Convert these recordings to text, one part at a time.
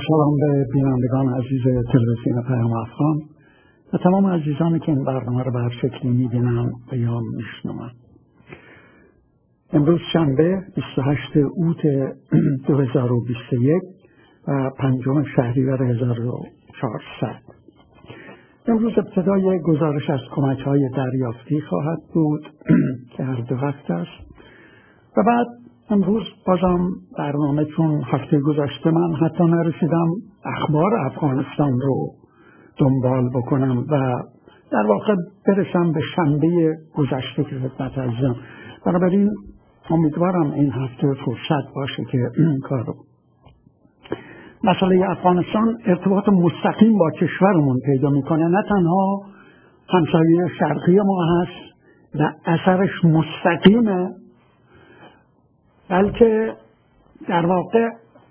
سلام به بینندگان عزیز تلویزیون پیام افغان و تمام عزیزانی که این برنامه رو به هر شکلی می‌بینن و یا میشنون. امروز شنبه 28 اوت 2021 و 5 شهریور 1400. امروز ابتدای گزارش از کمک‌های دریافتی خواهد بود که هر 2 هفته است و بعد امروز بازم برنامه، چون هفته گذشته من حتی نرسیدم اخبار افغانستان رو دنبال بکنم و در واقع برسم به شنبه گذشته که خدمت عزیزم. بنابراین امیدوارم این هفته فرصت باشه که این کار رو. مسئله افغانستان ارتباط مستقیم با کشورمون پیدا میکنه، نه تنها همسایه شرقی ما هست و اثرش مستقیمه، بلکه در واقع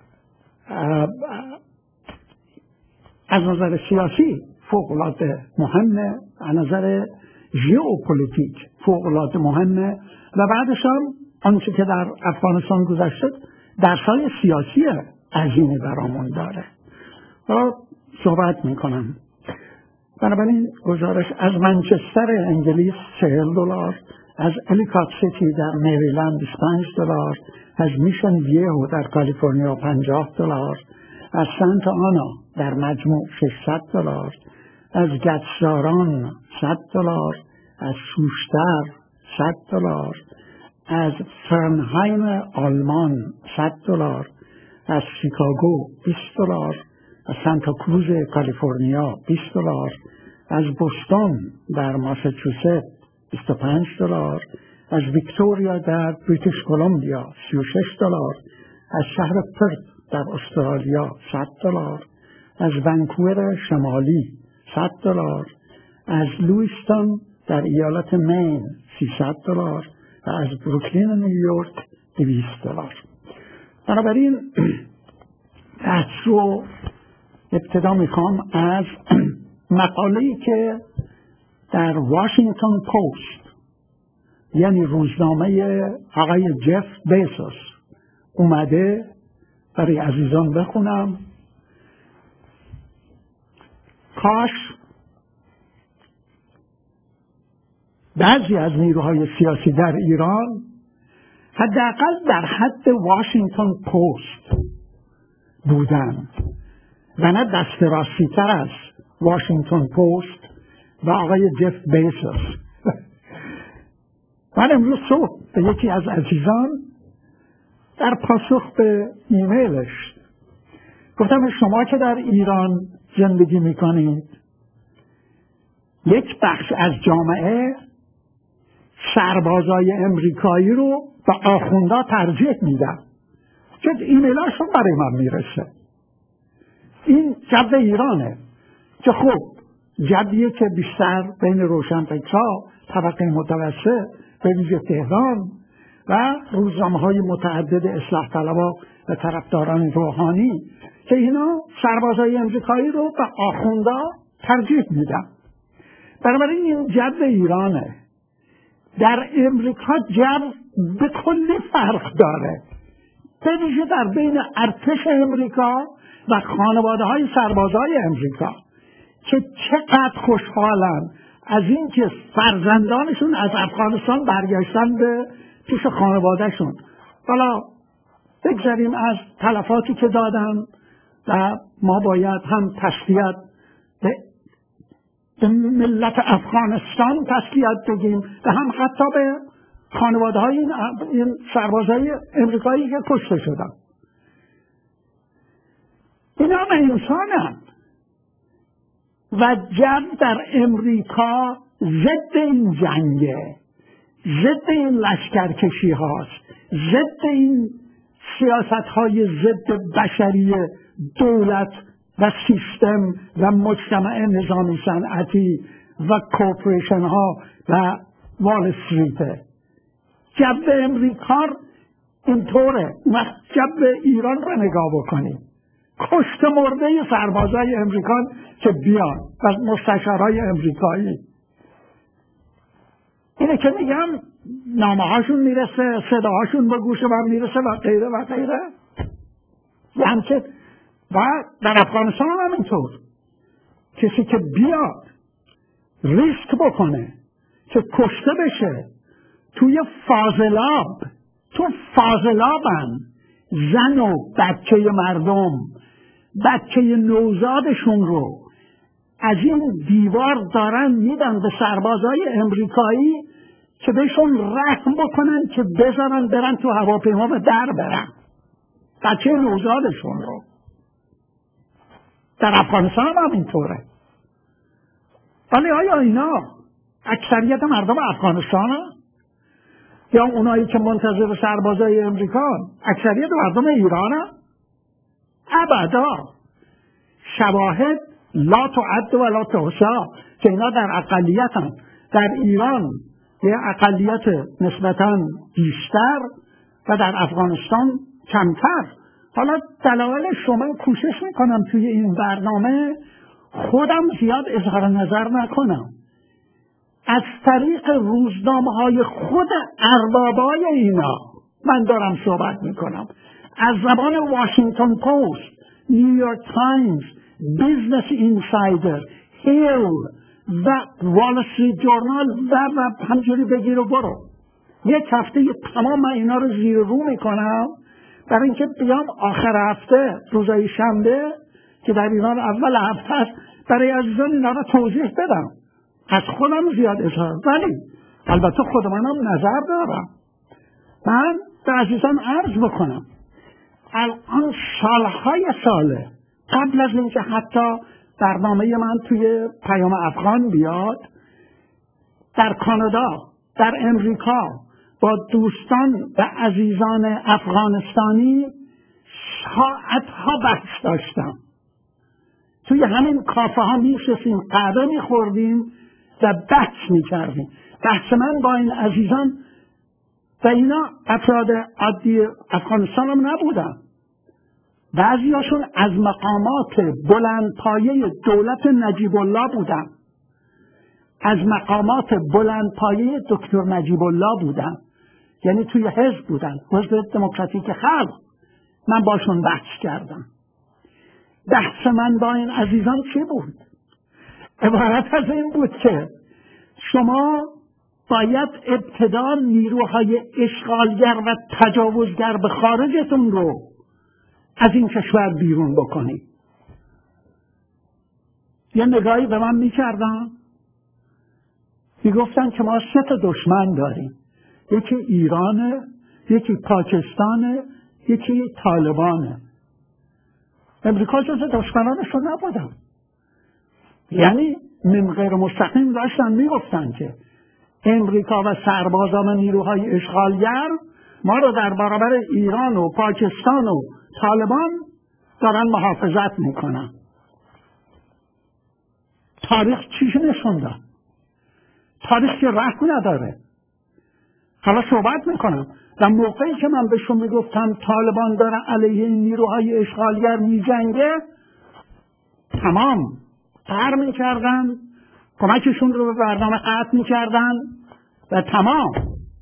از نظر سیاسی فوق‌العاده مهمه، از نظر ژئوپلیتیک فوق‌العاده مهمه و بعدش هم آنچه که در افغانستان گذشته درسای سیاسی عظیمی برامون داره و صحبت میکنم. بنابراین گزارش از منچستر انگلیس $40، از الیکات سیتی در مریلند $25، از میشن ویهو در کالیفرنیا $50، از سانت آنا در مجموع $600، از گتساران $100، از سوشتر $100، از فرنهایم آلمان $100، از شیکاگو $20، از سانتا کروز کالیفرنیا $20، از بوستون در ماساچوست $25، از ویکتوریا در بریتیش کلمبیا $36، از شهر پرت در استرالیا $100، از ونکوور شمالی $100، از لویستون در ایالت مین $300 و از بروکلین نیویورک $200. بنابراین بحث رو ابتدا میخوام از مقاله‌ای که در واشنگتن پست، یعنی روزنامه آقای جف بیزوس، اومده برای عزیزان بخونم. کاش بعضی از نیروهای سیاسی در ایران حداقل در حد واشنگتن پست بودن و نه دست راستی‌تر از واشنگتن پست و آقای جف بیزوس. من امروز صبح به یکی از عزیزان در پاسخ به ایمیلش گفتم شما که در ایران زندگی میکنید، یک بخش از جامعه سربازای امریکایی رو به آخوندا ترجیح میدن، چون ایمیلاشون برای من میرسه. این جو ایرانه که خب جویه که بیشتر بین روشنفکرها، طبقه متوسط، به ویژه تهران و روزنامه‌های متعدد اصلاح طلبها و طرفداران روحانی که اینا سربازای امریکایی رو به آخوندا ترجیح میدن. بنابراین این جو ایرانه. در امریکا جو به کلی فرق داره، به ویژه در بین ارتش امریکا و خانواده‌های سربازای امریکا که چقدر خوشحالن از اینکه فرزندانشون از افغانستان برگشتن به پیش خانوادهشون. حالا بگذاریم از تلفاتی که دادن و ما باید هم تسلیت به ملت افغانستان تسلیت بگیم و هم حتی به خانواده‌های این سربازای امریکایی که کشته شدن. اینا هم انسانن و جو در امریکا ضد این جنگه، ضد این لشکرکشی هاست، ضد این سیاست های ضد بشری دولت و سیستم و مجتمع نظامی صنعتی و کورپوریشن ها و وال استریت. جو امریکا اینطوره. جو ایران رو نگاه بکنید، کشته مرده سربازای امریکان که بیان و مستشارهای امریکایی، اینه که میگم نامه هاشون میرسه، صداهاشون به گوش من میرسه و غیره و غیره. یعنی که و در افغانستان هم همینطور. کسی که بیاد ریسک بکنه که کشته بشه توی فاضلاب، تو فاضلابن زن و بچه مردم، بچه نوزادشون رو از این دیوار دارن میدن به سربازای امریکایی که بهشون رحم بکنن که بذارن برن تو هواپیما و در برن بچه نوزادشون رو. در افغانستان هم همینطوره. ولی آیا اینا اکثریت مردم افغانستان هم؟ یا اونایی که منتظر سربازای امریکا اکثریت مردم ایران هم؟ ابدا. شواهد لا تعد و لا تحصی که اینا در اقلیت هم. در ایران یه اقلیت نسبتاً بیشتر و در افغانستان کمتر. حالا دلایلش رو من کوشش میکنم توی این برنامه خودم زیاد اظهار نظر نکنم. از طریق روزنامه‌های خود اربابای اینا من دارم صحبت میکنم. از زبان واشنگتن پست، نیویورک تایمز، بیزنس اینسایدر، هیل و وال استریت جورنال و همجوری بگیر و برو. یک هفته تمام من اینا رو زیر رو میکنم برای اینکه بیام آخر هفته روزای شنبه که در ایران اول هفته است برای عزیزان اینا رو توضیح بدم. از خودم زیاد اظهار، ولی البته خود منم نظر دارم. من به عزیزان عرض بکنم الان سالهای ساله قبل از اینکه حتی برنامه من توی پیام افغان بیاد، در کانادا، در امریکا با دوستان و عزیزان افغانستانی ساعتها بحث داشتم. توی همین کافه ها میشستیم، قهوه میخوردیم و بحث میکردیم. بحث من با این عزیزان و اینا افراد عادی افغانستان هم نبودن. بعضیاشون از مقامات بلندپایه دولت نجیب الله بودن، از مقامات بلندپایه دکتر نجیب الله بودن، یعنی توی حزب بودن، حزب دموکراتیک خلق. من باشون بحث کردم. بحث من با این عزیزان چی بود؟ عبارت از این بود که شما باید ابتدا نیروهای اشغالگر و تجاوزگر به خارجتون رو از این کشور بیرون بکنید. یه نگاهی به من میکردن، میگفتن که ما 3 دشمن داریم، یکی ایرانه، یکی پاکستانه، یکی طالبانه. امریکا جز دشمنانشون نبودن. یعنی من غیر مستقیم داشتن میگفتن که امریکا و سربازان و نیروهای اشغالگر ما رو در برابر ایران و پاکستان و طالبان دارن محافظت میکنن. تاریخ چیش نشون داد؟ تاریخ که رحم نداره. حالا صحبت میکنم در موقعی که من بهشون میگفتم طالبان داره علیه نیروهای اشغالگر میجنگه، تمام قهر میکردن، کمکشون رو به برنامه قطع میکردن و تمام.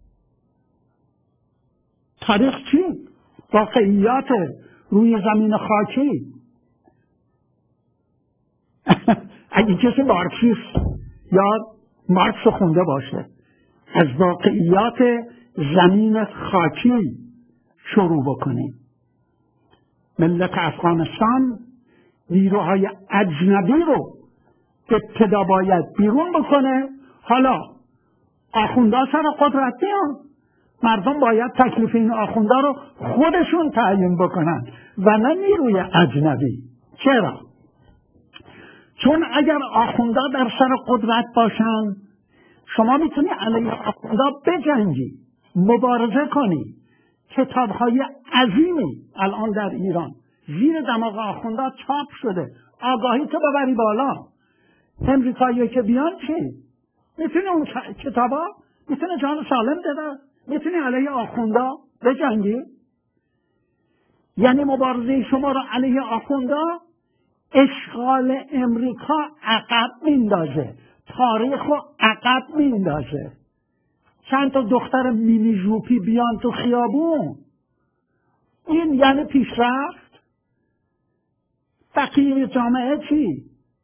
تاریخ چی؟ واقعیات روی زمین خاکی. اگه کسی مارکسیست یا مارکس رو خونده باشه، از واقعیات زمین خاکی شروع بکنیم. ملت افغانستان نیروهای اجنبی رو ابتدا باید بیرون بکنه. حالا آخوندا سر قدرت بیان، مردم باید تکلیف این آخوندا رو خودشون تعیین بکنن و نه نیروی اجنبی. چرا؟ چون اگر آخوندا در سر قدرت باشن، شما میتونی علیه آخوندا بجنگی، مبارزه کنی. کتاب‌های عظیمی الان در ایران زیر دماغ آخوندا چاپ شده، آگاهی تو ببری بالا. امریکایی که بیان چی؟ میتونی اون کتابا میتونه جان سالم بده، میتونی علیه آخوندا بجنگی. یعنی مبارزه شما رو علیه آخوندا اشغال امریکا عقب میندازه، تاریخ رو عقب میندازه. چند تا دختر مینی ژوپی بیان تو خیابون، این یعنی پیشرفت؟ بقیه جامعه چی؟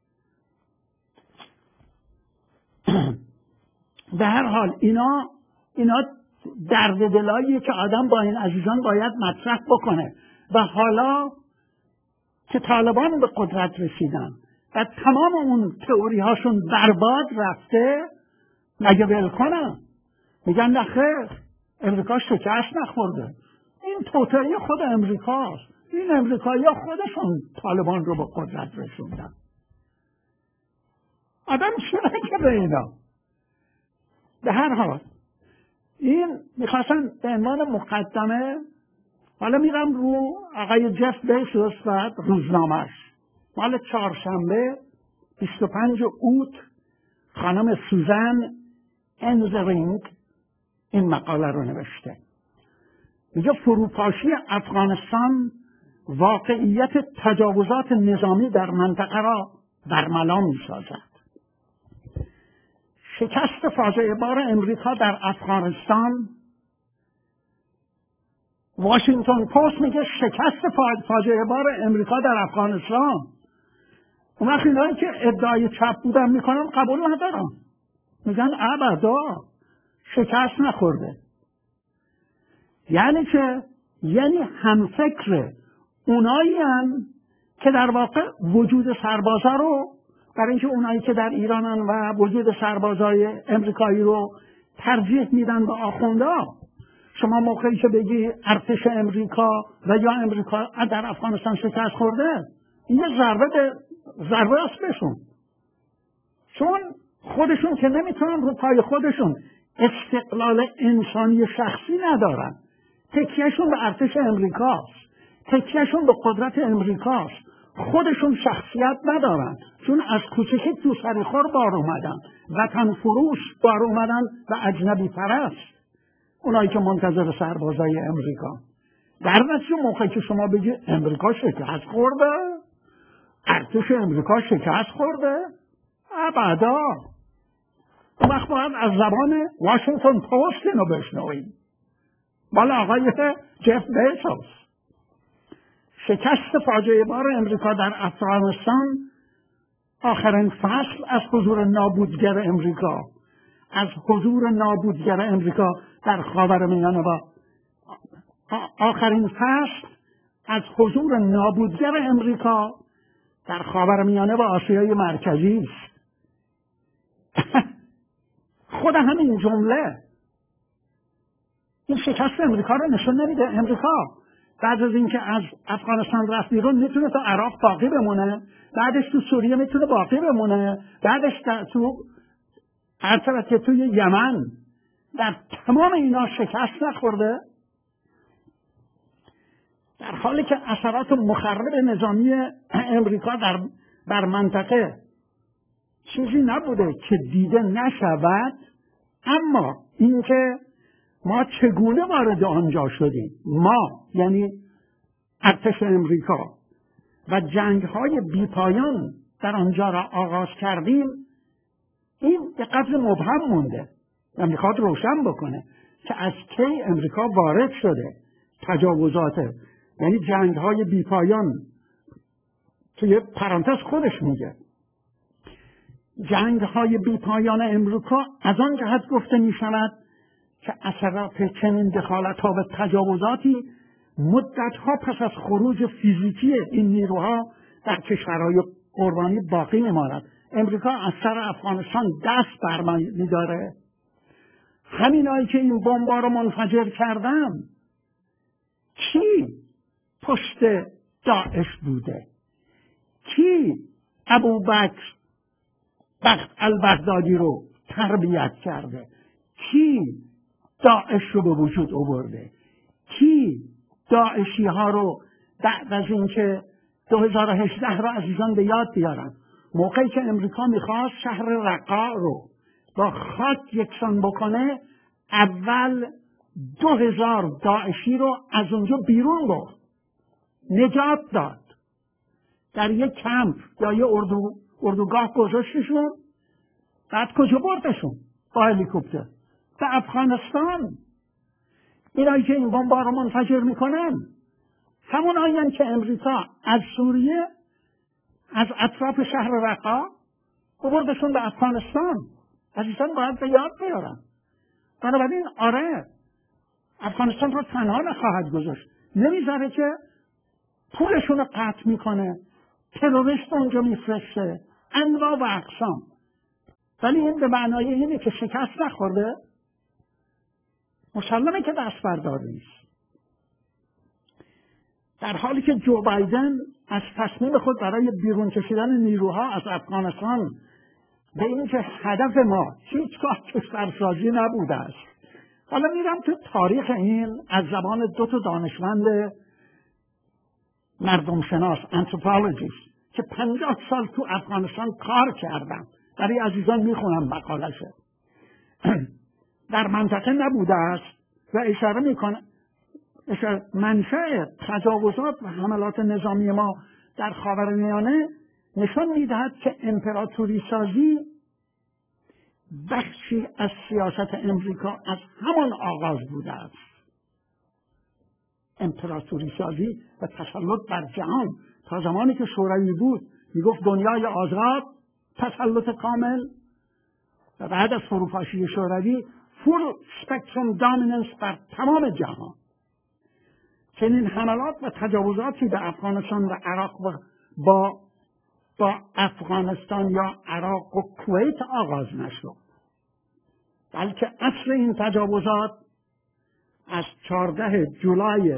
به هر حال اینا درد دلاییه که آدم با این عزیزان باید مطرح بکنه. و حالا که طالبان به قدرت رسیدن و تمام اون تئوری هاشون برباد رفته، مگه ول کنن؟ میگن نه خیر، امریکا شکست نخورده، این توطئه خود امریکاست، این امریکایی ها خودشون طالبان رو به قدرت رسوندن. آدم چرا که به اینا؟ به هر حال این میخواستن به عنوان مقدمه. حالا میرم رو آقای جف بیزوس و روزنامه‌اش. مال چهارشنبه 25 اوت خانم سوزن انزرینگ این مقاله رو نوشته. میگه فروپاشی افغانستان واقعیت تجاوزات نظامی در منطقه را برملا می‌سازد. شکست فاجعه بار امریکا در افغانستان، واشنگتن پست میگه شکست فاجعه بار امریکا در افغانستان. اون وقت اینایی که ادعای چپ بودن میکنن قبول ندارم، میگن ابدا شکست نخورده. یعنی چه؟ یعنی همفکر اونایی هم که در واقع وجود سربازا رو، برای اینکه اونایی که در ایرانن و وجود سربازای امریکایی رو ترجیح میدن به آخوندا. شما موقعی که بگی ارتش امریکا و یا امریکا در افغانستان شکست خورده، این یه ضربه است بهشون، چون خودشون که نمیتونن رو پای خودشون استقلال انسانی شخصی ندارن. تکیهشون به ارتش امریکاست، تکیهشون به قدرت امریکاست. خودشون شخصیت ندارن، چون از کوچکی تو سرخور بار اومدن، وطن فروش بار اومدن و اجنبی پرست. اونایی که منتظر سربازای امریکا. در نتیجه موقعی که شما بگی امریکا شکست خورده، ارتش امریکا شکست خورده، ابدا. اون وقت باید از زبان واشنگتن پست اینو بشنویم، بالا آقای جف بیزوس. شکست فاجعه بار امریکا در افغانستان آخرین فصل از حضور نابودگر امریکا، از حضور نابودگر امریکا در خاورمیانه و آخرین فصل از حضور نابودگر امریکا در خاورمیانه و آسیای مرکزی است. خود همین جمله این شکست امریکا رو نشون نمیده. امریکا بعد از اینکه از افغانستان رفت بیرون میتونه تو عراق باقی بمونه، بعدش تو سوریه میتونه باقی بمونه، بعدش تو که توی یمن. در تمام اینا شکست نخورده، در حالی که اثرات مخرب نظامی امریکا بر منطقه چیزی نبوده که دیده نشود. اما اینکه ما چگونه وارد آنجا شدیم، ما یعنی ارتش امریکا و جنگ‌های بی‌پایان در آنجا را آغاز کردیم، این به قدر مبهم مونده و میخواد روشن بکنه که از کی امریکا وارد شده. تجاوزات یعنی جنگ‌های بی‌پایان، توی پرانتز خودش میگه جنگ‌های بی‌پایان امریکا از آن جهت گفته میشود که اثرات چنین دخالت‌ها و تجاوزاتی مدت‌ها پس از خروج فیزیکی این نیروها در کشورهای قربانی باقی میماند. امریکا از سر افغانستان دست برمی‌داره. همینایی که این بمبا رو منفجر کردن، کی پشت داعش بوده؟ کی ابوبکر البغدادی رو تربیت کرده؟ کی داعش رو به وجود آورده؟ کی داعشی ها رو بعد از اینکه 2018 رو عزیزان به یاد بیارن، موقعی که امریکا میخواست شهر رقا رو با خاک یکسان بکنه، اول 2000 داعشی رو از اونجا بیرون برد، نجات داد، در یک کمپ یا یه اردوگاه گذاشتشون. بعد کجا بردشون؟ با هلیکوپتر به افغانستان. اینایی که این بمبا رو منفجر میکنن همون آیین که امریکا از سوریه از اطراف شهر رقا بردشون به افغانستان. عزیزان باید به یاد بیارن. بنابراین آره، افغانستان رو تنها نخواهد گذاشت. نمیذاره که پولشون رو قطع میکنه، تروریست اونجا میفرسته، انواع و اقسام. ولی این به معنای اینه که شکست نخورده؟ مسلمه که دست برداری نیست. در حالی که جو بایدن از تصمیم خود برای بیرون کشیدن نیروها از افغانستان به اینکه هدف ما هیچگاه کشورسازی نبوده است. حالا میرم تو تاریخ این از زبان 2 دانشمند مردم شناس، انتروپولوژیست، که 50 سال تو افغانستان کار کردن. برای عزیزان میخونم مقالشه. در منطقه نبوده است و اشاره میکنه منشأ تجاوزات و حملات نظامی ما در خاورمیانه نشان میدهد که امپراتوری سازی بخشی از سیاست امریکا از همان آغاز بوده است. امپراتوری سازی و تسلط بر جهان تا زمانی که شوروی بود میگفت دنیای آزاد، تسلط کامل، و بعد از فروپاشی شوروی فول سپکتروم دامیننس بر تمام جهان. چنین حملات و تجاوزاتی به افغانستان و عراق با افغانستان یا عراق و کویت آغاز نشد، بلکه اصل این تجاوزات از 14 جولای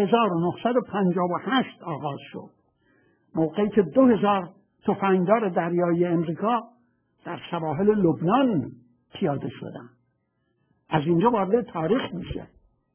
1958 آغاز شد، موقعی که 2000 تفنگدار دریایی امریکا در سواحل لبنان پیاده شدند. از اینجا وارد تاریخ میشه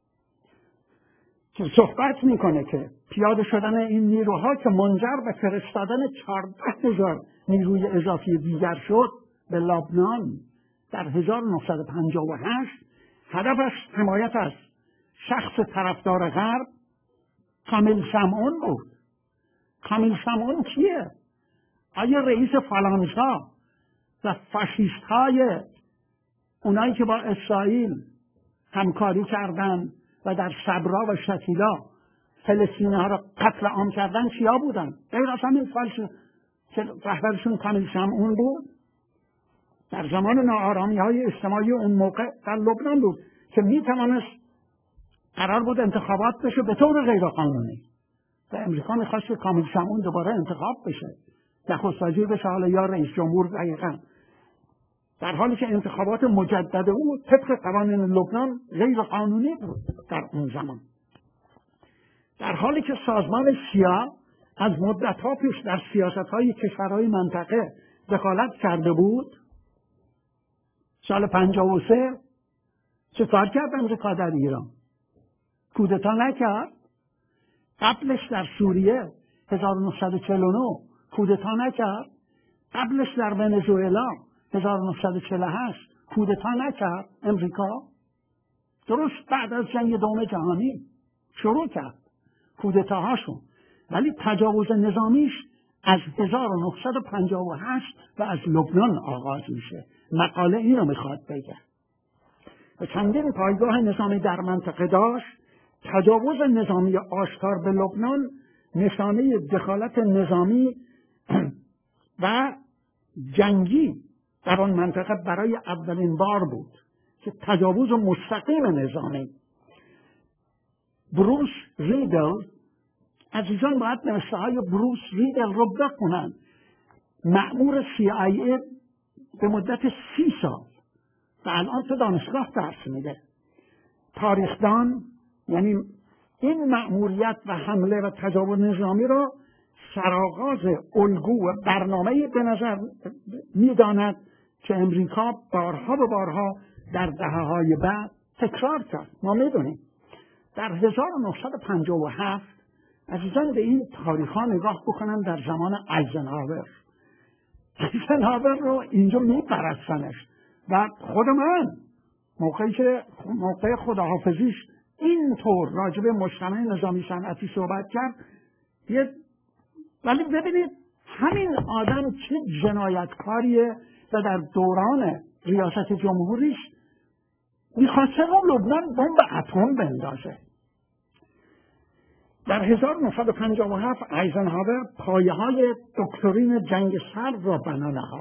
که صحبت میکنه که پیاده شدن این نیروها که منجر به فرستادن 14,000 نیروی اضافی دیگر شد به لبنان در 1958، هدفش حمایت از شخص طرفدار غرب کامیل شمعون بود. کامیل شمعون کیه؟ آیا رئیس فالانژها و فاشیست های اونایی که با اسرائیل همکاری کردن و در صبرا و شتیلا فلسطینی ها را قتل عام کردن چیا بودن؟ غیر از همین فالش که رهبرشون کامیل شمعون بود. در زمان ناآرامی های اجتماعی اون موقع در لبنان بود که میتوانست قرار بود انتخابات بشه به طور غیر قانونی و امریکا میخواست که کامیل شمعون دوباره انتخاب بشه، نخست وزیر بشه، حالا یا رئیس جمهور. دقیقاً در حالی که انتخابات مجدد او طبق قوانین لبنان غیر قانونی بود در اون زمان. در حالی که سازمان سیا از مدت‌ها پیش در سیاست‌های کشورهای منطقه دخالت کرده بود، سال 53 چه کار کرد امریکا در ایران؟ کودتا نکرد. قبلش در سوریه 1949 کودتا نکرد. قبلش در ونزوئلا 1948 کودتا نکرد. امریکا درست بعد از جنگ دوم جهانی شروع کرد کودتاهاشون، ولی تجاوز نظامیش از 1958 و از لبنان آغاز میشه. مقاله اینو میخواد بگه. و چندین پایگاه نظامی در منطقه داشت. تجاوز نظامی آشکار به لبنان نشانه دخالت نظامی و جنگی در آن منطقه برای اولین بار بود که تجاوز مستقیم نظامی. بروس ریدل، عزیزان باید نوشته های بروس ریدل رو بخونن، مأمور CIA به مدت 30 سال و الان تو دانشگاه درس میده. تاریخدان، یعنی این مأموریت و حمله و تجاوز نظامی را سرآغاز الگو و برنامه‌ای به نظر می‌داند که امریکا بارها به بارها در دهه‌های بعد تکرار کرد. ما می‌دونیم در 1957 عزیزان به این تاریخ‌ها نگاه بکنن در زمان ایزنهاور. ایزنهاور رو اینجا می‌پرستنش و خود من موقع خداحافظیش اینطور راجب مجتمع نظامی صنعتی صحبت کرد. ولی ببینید همین آدم چه جنایتکاریه و در دوران ریاست جمهوریش میخواسته رو لبنان بمب اتم بندازه. در 1957 ایزنهاور پایه‌های دکترین جنگ سرد را بنا نهاد.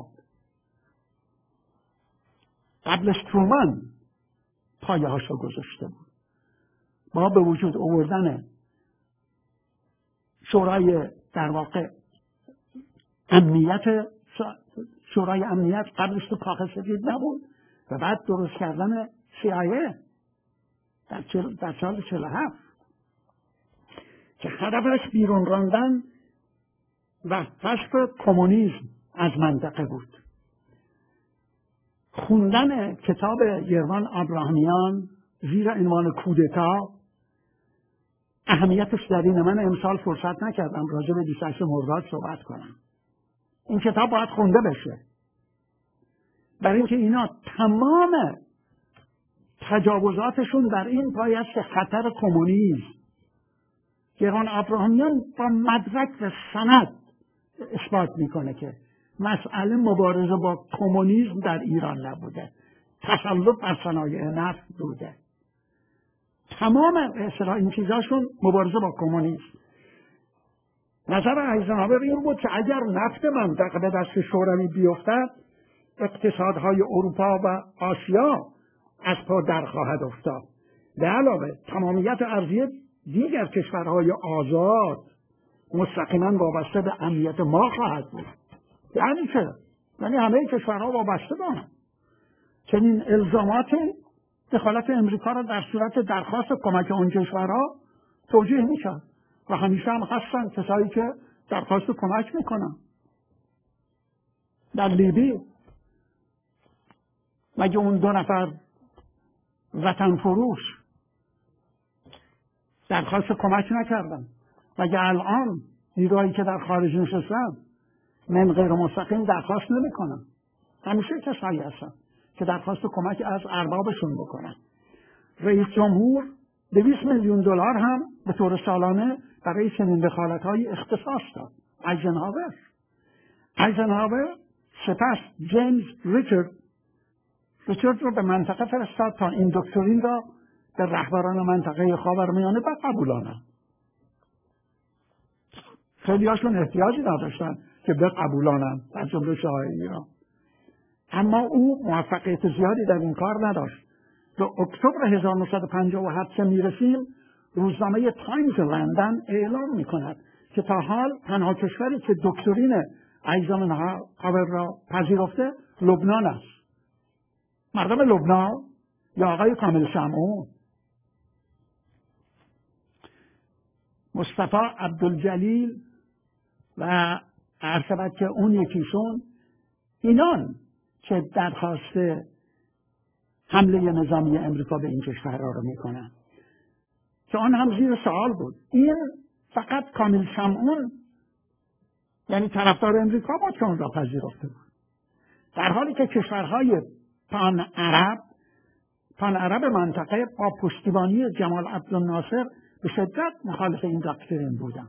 قبلش ترومن پایه‌هاش را گذاشته بود. با به وجود آوردن شورای در واقع امنیت، شورای امنیت قبلش تو کاخ سفید نبود و بعد درست کردن CIA در سال 47 که هدفش بیرون راندن و حذف کمونیسم از منطقه بود. خوندن کتاب یروان ابراهامیان زیر عنوان کودتا، اهمیتش در اینه، من امسال فرصت نکردم راجع به 28 مرداد صحبت کنم. این کتاب باید خونده بشه، برای اینکه اینا تمام تجاوزاتشون در این پایه است که خطر کمونیسم. یروان ابراهامیان با مدرک و سند اثبات میکنه که مسئله مبارزه با کمونیسم در ایران نبوده، تسلط بر صنایع نفت بوده. تمام این چیزاشون مبارزه با کمونیسم. نظر ایزنهاور این بود که اگر نفت منطقه به دست شوروی بیفتد، اقتصادهای اروپا و آسیا از پا در خواهد افتاد. به علاوه تمامیت ارضی دیگر کشورهای آزاد مستقیما وابسته به امنیت ما خواهد بود. یعنی چه؟ یعنی همه کشورها وابسته به هم. چنین الزاماتی دخالت امریکا را در صورت درخواست کمک اون کشورها توجیه میشن و همیشه هم هستن کسایی که درخواست کمک میکنن. در لیبی مگه اون 2 نفر وطن فروش درخواست کمک نکردن؟ مگه الان نیروهایی که در خارج نشستن من غیر مستقیم درخواست نمیکنن؟ همیشه کسایی هستن که درخواست کمک از اربابشون بکنن. رئیس جمهور 200 میلیون دلار هم به طور سالانه برای چنین دخالت‌های اختصاص داد. ایزنهاور سپس جیمز ریچارد رو به منطقه فرستاد تا این دکترین را به رهبران منطقه خاورمیانه بقبولانند. خیلی هاشون احتیاجی نداشتن که بقبولانند، از جمله شاه ایران. اما او موفقیت زیادی در این کار نداشت. به اکتبر 1957 که میرسیم، روزنامه تایمز لندن اعلام میکند که تا حال تنها کشوری که دکترین ایزنهاور را پذیرفته لبنان است. مردم لبنان یا آقای کامل شمعون، مصطفی عبدالجلیل و عرض که اون یکیشون، اینان که درخواست حمله نظامی امریکا به این کشورها رو میکنن که آن هم زیر سوال بود. این فقط کامل شمعون یعنی طرفدار امریکا بود که اون را پذیرفته بود، در حالی که کشورهای پان عرب منطقه با پشتیبانی جمال عبدالناصر به شدت مخالف این دکترین بودن.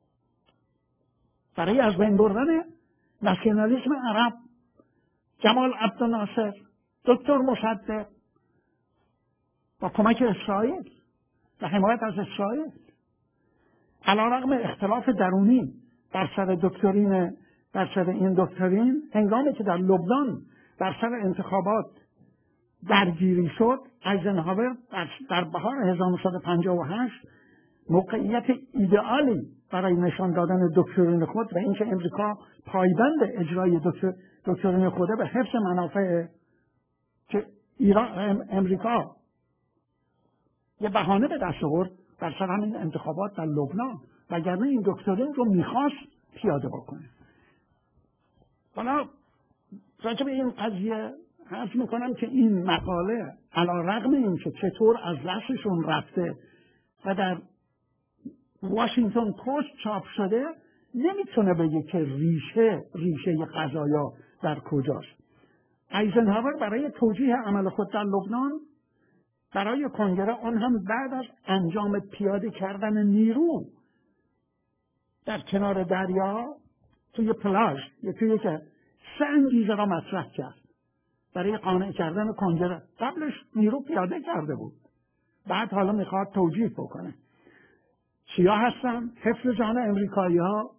برای از بین بردن ناسیونالیسم عرب، جمال عبدالناصر، دکتر مصدق با کمک اسرائیل و حمایت از اسرائیل، علیرغم اختلاف درونی در سر این دکترین، هنگامی که در لبنان در سر انتخابات درگیری شد، ایزنهاور در بهار 1958 موقعیت ایدئالی برای نشان دادن دکترین خود و اینکه امریکا پایبند اجرای دکترین خود به حفظ منافع که امریکا یه بهانه به دست آورد در سر همین انتخابات در لبنان، وگرنه این دکترین رو میخواست پیاده بکنه. حالا راجع به این قضیه عرض میکنم که این مقاله علیرغم این که چطور از دستشون رفته و در واشنگتن پست چاپ شده، نمیتونه بگه که ریشه قضایا در کجاست. ایزنهاور برای توجیه عمل خود در لبنان برای کنگره، آن هم بعد از انجام پیاده کردن نیرو در کنار دریا توی پلاژ، توی که 3 انگیزه را مطرح کرد برای قانع کردن کنگره. قبلش نیرو پیاده کرده بود، بعد حالا میخواد توجیه بکنه. سیاه هستن، حفظ جان امریکایی ها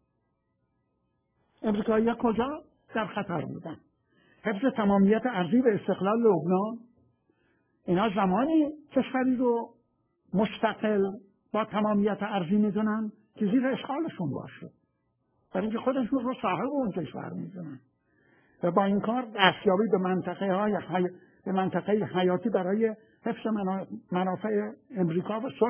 کجا؟ در خطر بودن. حفظ تمامیت ارضی و استقلال لبنان، اینا زمانی کشوری رو مستقل با تمامیت ارضی میدونن که زیر اشغالشون باشه، برای اینکه خودشون رو صاحب اون کشور میدونن و با این کار دستیابی به منطقه حیاتی برای حفظ منافع امریکا و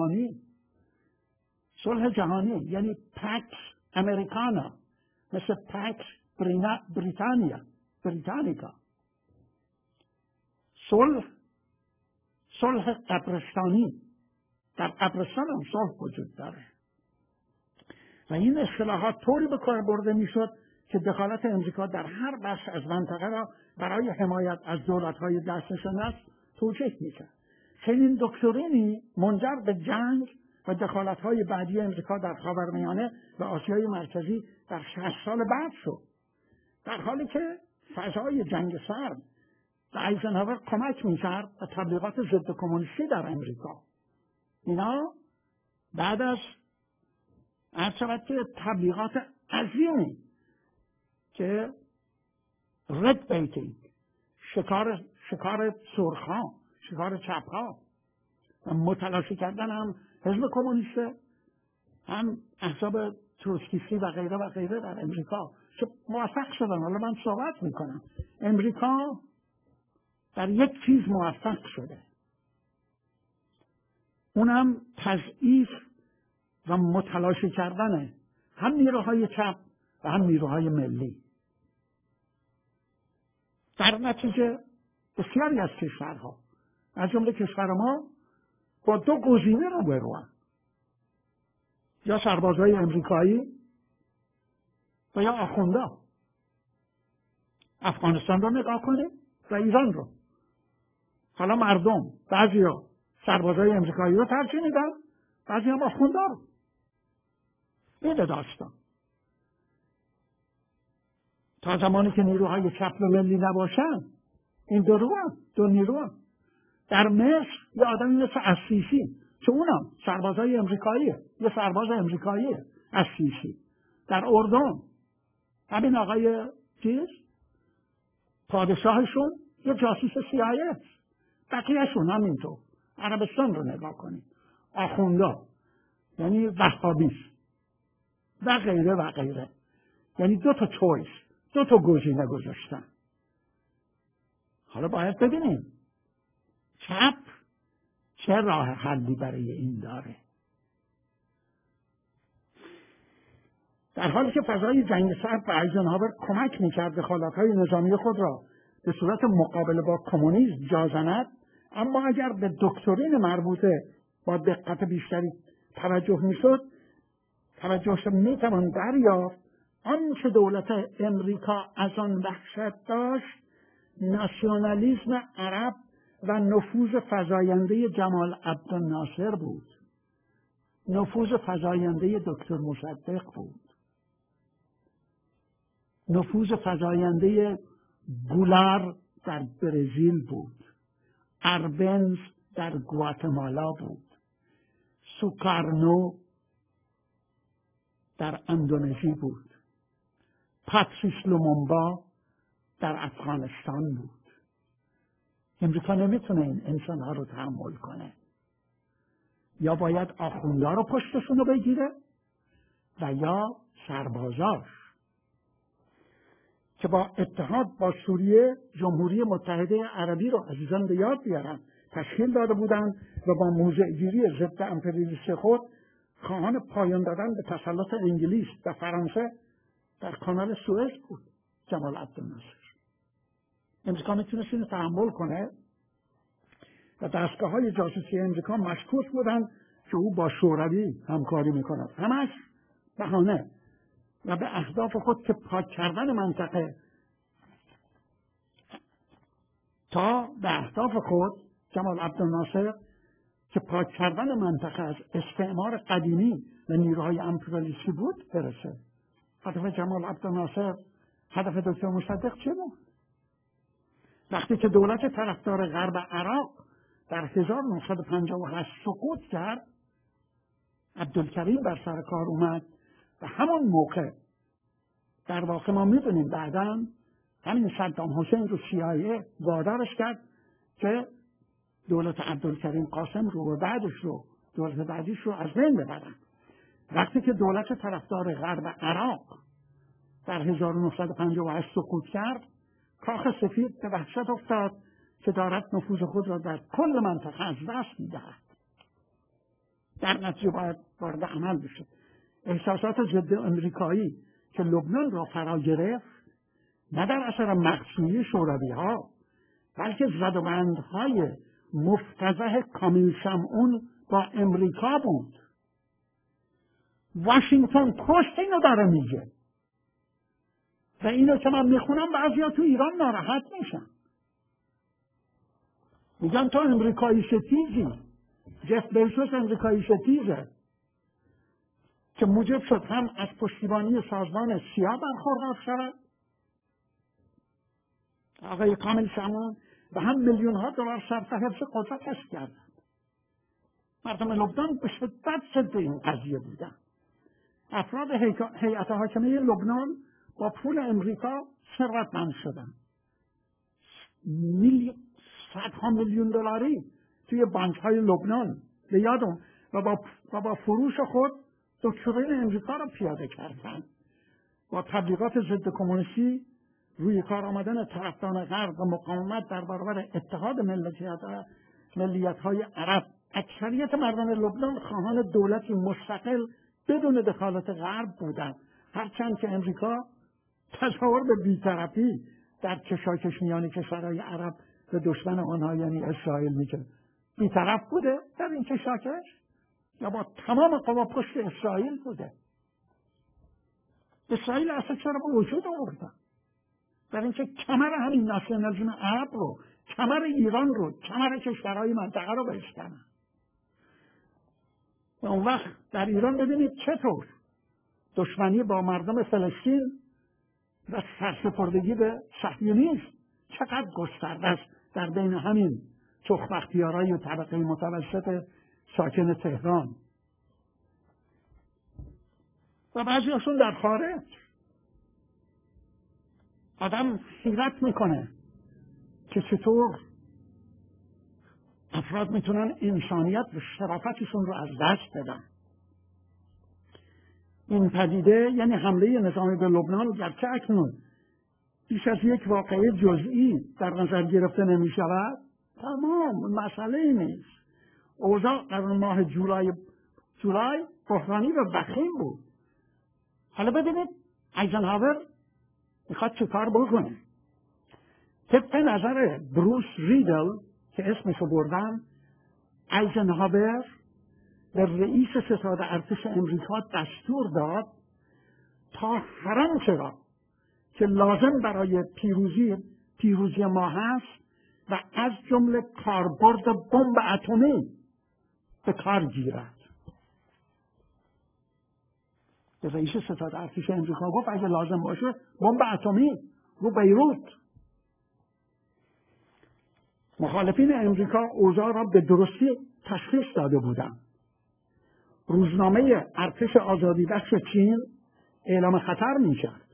صلح جهانی یعنی پکس امریکانا، مثل پکس بریتانیکا، صلح قبرستانی، در قبرستان هم صلح وجود داره و این اصطلاحات طوری به کار برده میشد که دخالت امریکا در هر بخش از منطقه را برای حمایت از دولت‌های دستنشین است توجیه میکرد. چنین دکترینی منجر به جنگ و دخالت‌های بعدی امریکا در خاورمیانه و آسیای مرکزی در 60 سال بعد شد، در حالی که فضای جنگ سرد و ایزنهاور کمک میکرد به تبلیغات ضد کمونیستی در امریکا. اینا بعد از تبلیغات عظیمی که رد بیتینگ، شکار سرخ‌ها، شکار چپ‌ها و متلاشی کردن هم حزب کمونیست، هم احزاب تروتسکیستی و غیره در امریکا که موفق شدن. حالا من صحبت میکنم. امریکا در یک چیز موفق شده، اونم تضعیف و متلاشی کردن هم نیروهای چپ و هم نیروهای ملی. در نتیجه بسیاری از کشورها از جمله کشور ما با دو گزینه رو بروند، یا سربازهای امریکایی و یا آخوندا. افغانستان رو نگاه کنید و ایران رو. حالا مردم بعضیا سربازهای امریکایی رو ترجیح میدن، بعضی هم آخوندا رو. اینه داستان. تا زمانی که نیروهای چپ و ملی نباشن، این دو نیرو در مصر یه آدمی مثل السیسی که اونم سربازهای امریکاییه، یه سرباز امریکاییه السیسی. در اردن همین آقای پادشاهشون یه جاسوس CIA، بقیهشون همینطور. عربستان رو نگاه کنید، آخوندا یعنی وهابیست و غیره. یعنی دو تا گزینه گذاشتن. حالا باید ببینیم چپ چه راه حلی برای این داره. در حالی که فضای جنگ سرد به ایزنهاور کمک میکرد دخالت‌های نظامی خود را به صورت مقابله با کمونیسم جا زند، اما اگر به دکترین مربوطه با دقت بیشتری توجه میتوان دریافت آنچه دولت امریکا از آن وحشت داشت ناسیونالیسم عرب و نفوذ فزاینده جمال عبدالناصر بود، نفوذ فزاینده دکتر مصدق بود، نفوذ فزاینده گولار در برزیل بود، اربنز در گواتمالا بود، سوکارنو در اندونزی بود، پاتریس لومومبا در افغانستان بود. امریکا نمیتونه این انسانها رو تحمل کنه. یا باید آخوندا رو پشتشون رو بگیره و یا سربازاش که با اتحاد با سوریه جمهوری متحده عربی رو عزیزان به یاد بیارن تشکیل داده بودند و با موضع‌گیری ضد امپریالیسم خود خواهان پایان دادن به تسلط انگلیس و فرانسه در کانال سوئز بود. جمال عبدالناصر امریکا میتونست اینو تحمل کنه و دستگاه‌های جاسوسی امریکا مشکوک بودن که او با شوروی همکاری میکند، همش بهانه، و به اهداف خود که پاک کردن منطقه جمال عبدالناصر که پاک کردن منطقه از استعمار قدیمی و نیروهای امپریالیستی بود برسه. هدف جمال عبدالناصر، هدف دکتر مصدق چه بود؟ وقتی که دولت طرفدار غرب عراق در 1958 سقوط کرد، عبدالکریم بر سر کار اومد و همون موقع در واقع ما می‌دونیم بعداً همین صدام حسین رو CIA وادارش کرد که دولت عبدالکریم قاسم رو و بعدش رو دولت بعدیش رو از بین ببرن. وقتی که دولت طرفدار غرب عراق در 1958 سقوط کرد، کاخ سفید به وحشت افتاد که دارد نفوذ خود را در کل منطقه از دست می‌دهد. در نتیجه باید وارد عمل بشه. احساسات ضد امریکایی که لبنان را فرا گرفت نه در اثر مقصودی شوروی‌ها بلکه زدوبندهای مفتضح کامیل شمعون با امریکا بود. واشنگتن پست اینو داره میگه و اینو که من میخونم بعضیا تو ایران ناراحت میشن، میگن تو امریکایی ستیزی. جف بیزوس امریکایی ستیزه که موجب شد هم از پشتیبانی سازمان سیا برخوردار شود آقای کامل شمعون و هم میلیون ها دلار صرف حفظ قدرتش کردند. مردم لبنان به شدت ضد این قضیه بودند. افراد هیئت حاکمه لبنان با پول امریکا ثروتمند شدند. صدها میلیون دلاری توی بانک های لبنان به یادم و با فروش خود دکترین امریکا را پیاده کردند. با تبلیغات ضد کمونیستی روی کار آمدن طرفداران غرب و مقاومت در برابر اتحاد ملیت‌های عرب، اکثریت مردم لبنان خواهان دولتی مستقل بدون دخالت غرب بودند، هرچند که امریکا تصور به بی‌طرفی در کشاکش میان کشورهای عرب به دشمن آنها یعنی اسرائیل میکرد. بی‌طرف بوده در این کشاکش یا با تمام قوا پشت اسرائیل بوده؟ اسرائیل اصلا چرا به وجود آورده؟ در اینکه کمر همین ناسیونالیسم عرب رو، کمر ایران رو، کمر کشورهای منطقه رو بشکنن. و اون وقت در ایران ببینید چطور دشمنی با مردم فلسطین و سرسپردگی به صهیونیسم چقدر گسترده است در بین همین تخم‌بختیارای طبقه متوسط ساکن تهران و بعضی‌هاشون در خارج. آدم حیرت میکنه که چطور افراد میتونن انسانیت و شرافتشون رو از دست بدن. این پدیده یعنی حمله نظامی به لبنان گرچه اکنون بیش از یک واقعه جزئی در نظر گرفته نمی شود، تمام مسئله نیست. اوضاع در ماه جولای بحرانی و وخیم بود. حالا ببینید ایزنهاور میخواد چه کار بکنه. طبق نظر بروس ریدل که اسمشو بردم، ایزنهاور به رئیس ستاد ارتش امریکا دستور داد تا هر آنچه را که لازم برای پیروزی ما هست و از جمله کاربرد بمب اتمی به کار گیرد. به رئیس ستاد ارتش امریکا گفت اگه لازم باشه بمب اتمی رو بیروت. مخالفین امریکا اوضاع را به درستی تشخیص داده بودند. روزنامه ارتش آزادی بخش چین اعلام خطر می‌کرد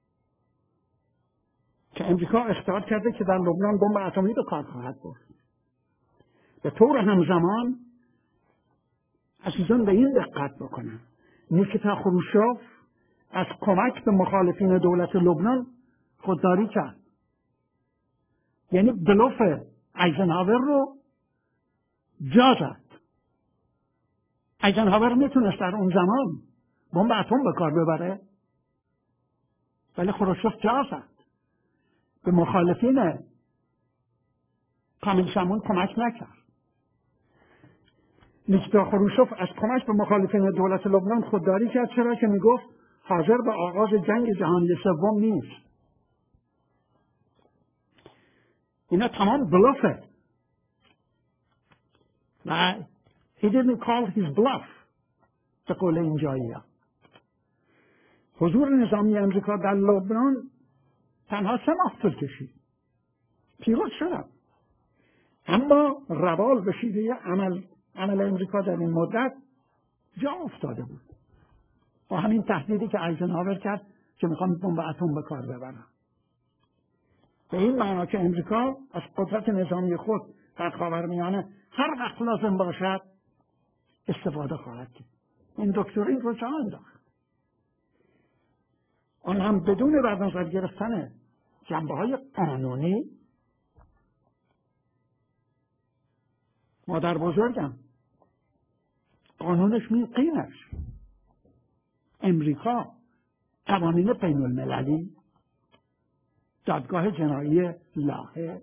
که امریکا اختیار کرده که در لبنان بمب اتمی به کار خواهد برد. به طور همزمان عزیزان به این دقت بکنن، نیکیتا خروشچوف از کمک به مخالفین دولت لبنان خودداری کرد. یعنی بلوف ایزنهاور رو جا زد. ایزنهاور میتونست در اون زمان بمب اتم به کار ببره، ولی خروشچوف جا زد. به مخالفین کامل شمعون کمک نکرد. نیکیتا خروشچوف از کمک به مخالفین دولت لبنان خودداری کرد، چرا که میگفت حاضر به آغاز جنگ جهانی سوم نیست. اینا تمام بلوفه و he didn't call his bluff به قول اینجایی ها. حضور نظامی امریکا در لبنان تنها 3 ماه طول کشید. پیروز شدن. اما روال به شیوه عمل امریکا در این مدت جا افتاده بود با همین تهدیدی که ایزنهاور کرد که میخوام بمب اتم به کار ببرم. به این معنا که امریکا از قدرت نظامی خود در خاورمیانه هر وقت لازم باشد استفاده خواهد کرد. این دکترین رو جا انداخت. آن هم بدون در نظر گرفتن جنبه‌های قانونی. مادر بزرگم قانونش میقینش امریکا، قوانین بین المللی، دادگاه جنایی لاهه،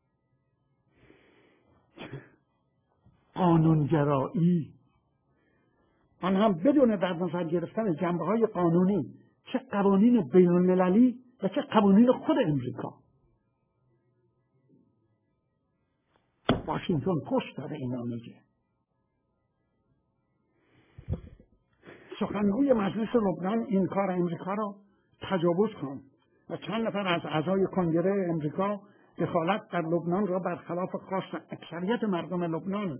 قانونگرایی، آن هم بدون در نظر گرفتن جنبه‌های قانونی، چه قوانین بین المللی و چه قوانین خود امریکا. واشنگتن پست داره اینا میگه. سخنگوی مجلس لبنان این کار امریکا را تجاوز خواند و چند نفر از اعضای کنگره امریکا دخالت در لبنان را برخلاف خواست اکثریت مردم لبنان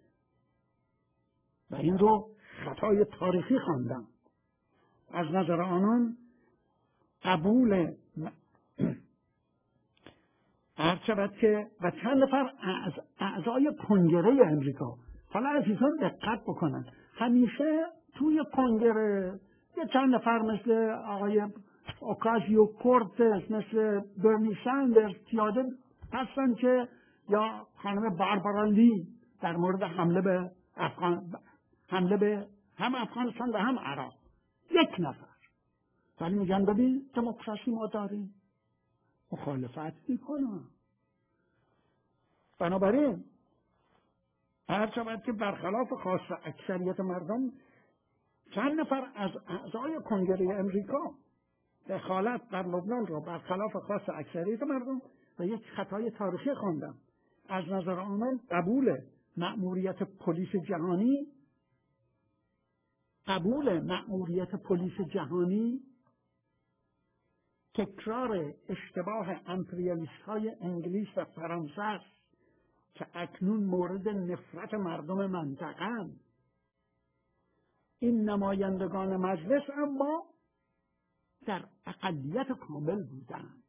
و این رو خطای تاریخی خواندند. از نظر آنان قبول عرض شود که و چند نفر از اعضای کنگره امریکا. حالا عزیزان دقت بکنن، همیشه توی کنگره یه چند نفر مثل آقای اوکازیو کورتز، مثل برنی ساندرز پیاده هستن که یا خانم باربارا لی در مورد حمله به هم افغانستان و هم عراق، یک نفر، ولی میگن ببین دموکراسی ما داریم، مخالفت میکنن. بنابراین هر شود که برخلاف خواست اکثریت مردم چند نفر از اعضای کنگره امریکا دخالت در لبنان را برخلاف خواست اکثریت مردم و یک خطای تاریخی خواندند. از نظر آنان قبول مأموریت پلیس جهانی تکرار اشتباه امپریالیست های انگلیس و فرانسه است که اکنون مورد نفرت مردم منطقه. این نمایندگان مجلس اما در اقلیت کامل بودند.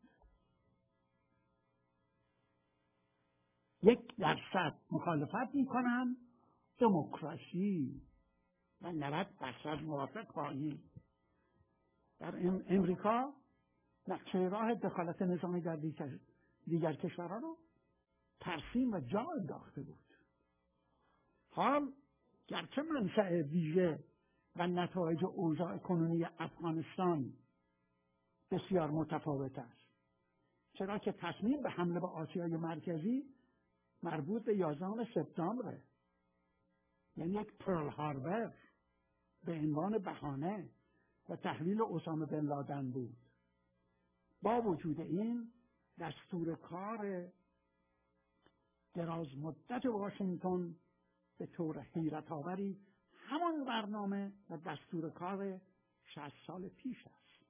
1% مخالفت میکنند دموکراسی و 90% موافق خواهیم. در امریکا نقشه راه دخالت نظامی در دیگر کشورها رو ترسیم و جا انداخته بود. حال گرچه منشأ ویژه و نتایج اوضاع کنونی افغانستان بسیار متفاوت است، چرا که تصمیم به حمله به آسیای مرکزی مربوط به 11 سپتامبر، یعنی یک پرل هاربر به عنوان بهانه و تحویل اسامه بن لادن بود. با وجود این دستور کار دراز مدت واشنگتن به طور حیرت آوری همان برنامه و دستور کار 60 سال پیش است.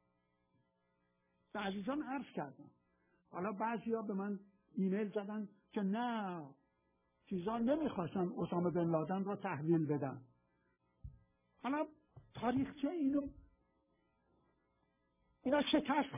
به عزیزان عرض کردم. حالا بعضیا به من ایمیل زدن که نه، چیزا نمیخواستن اسامه بن لادن را تحویل بدن. حالا تاریخچه اینا شکست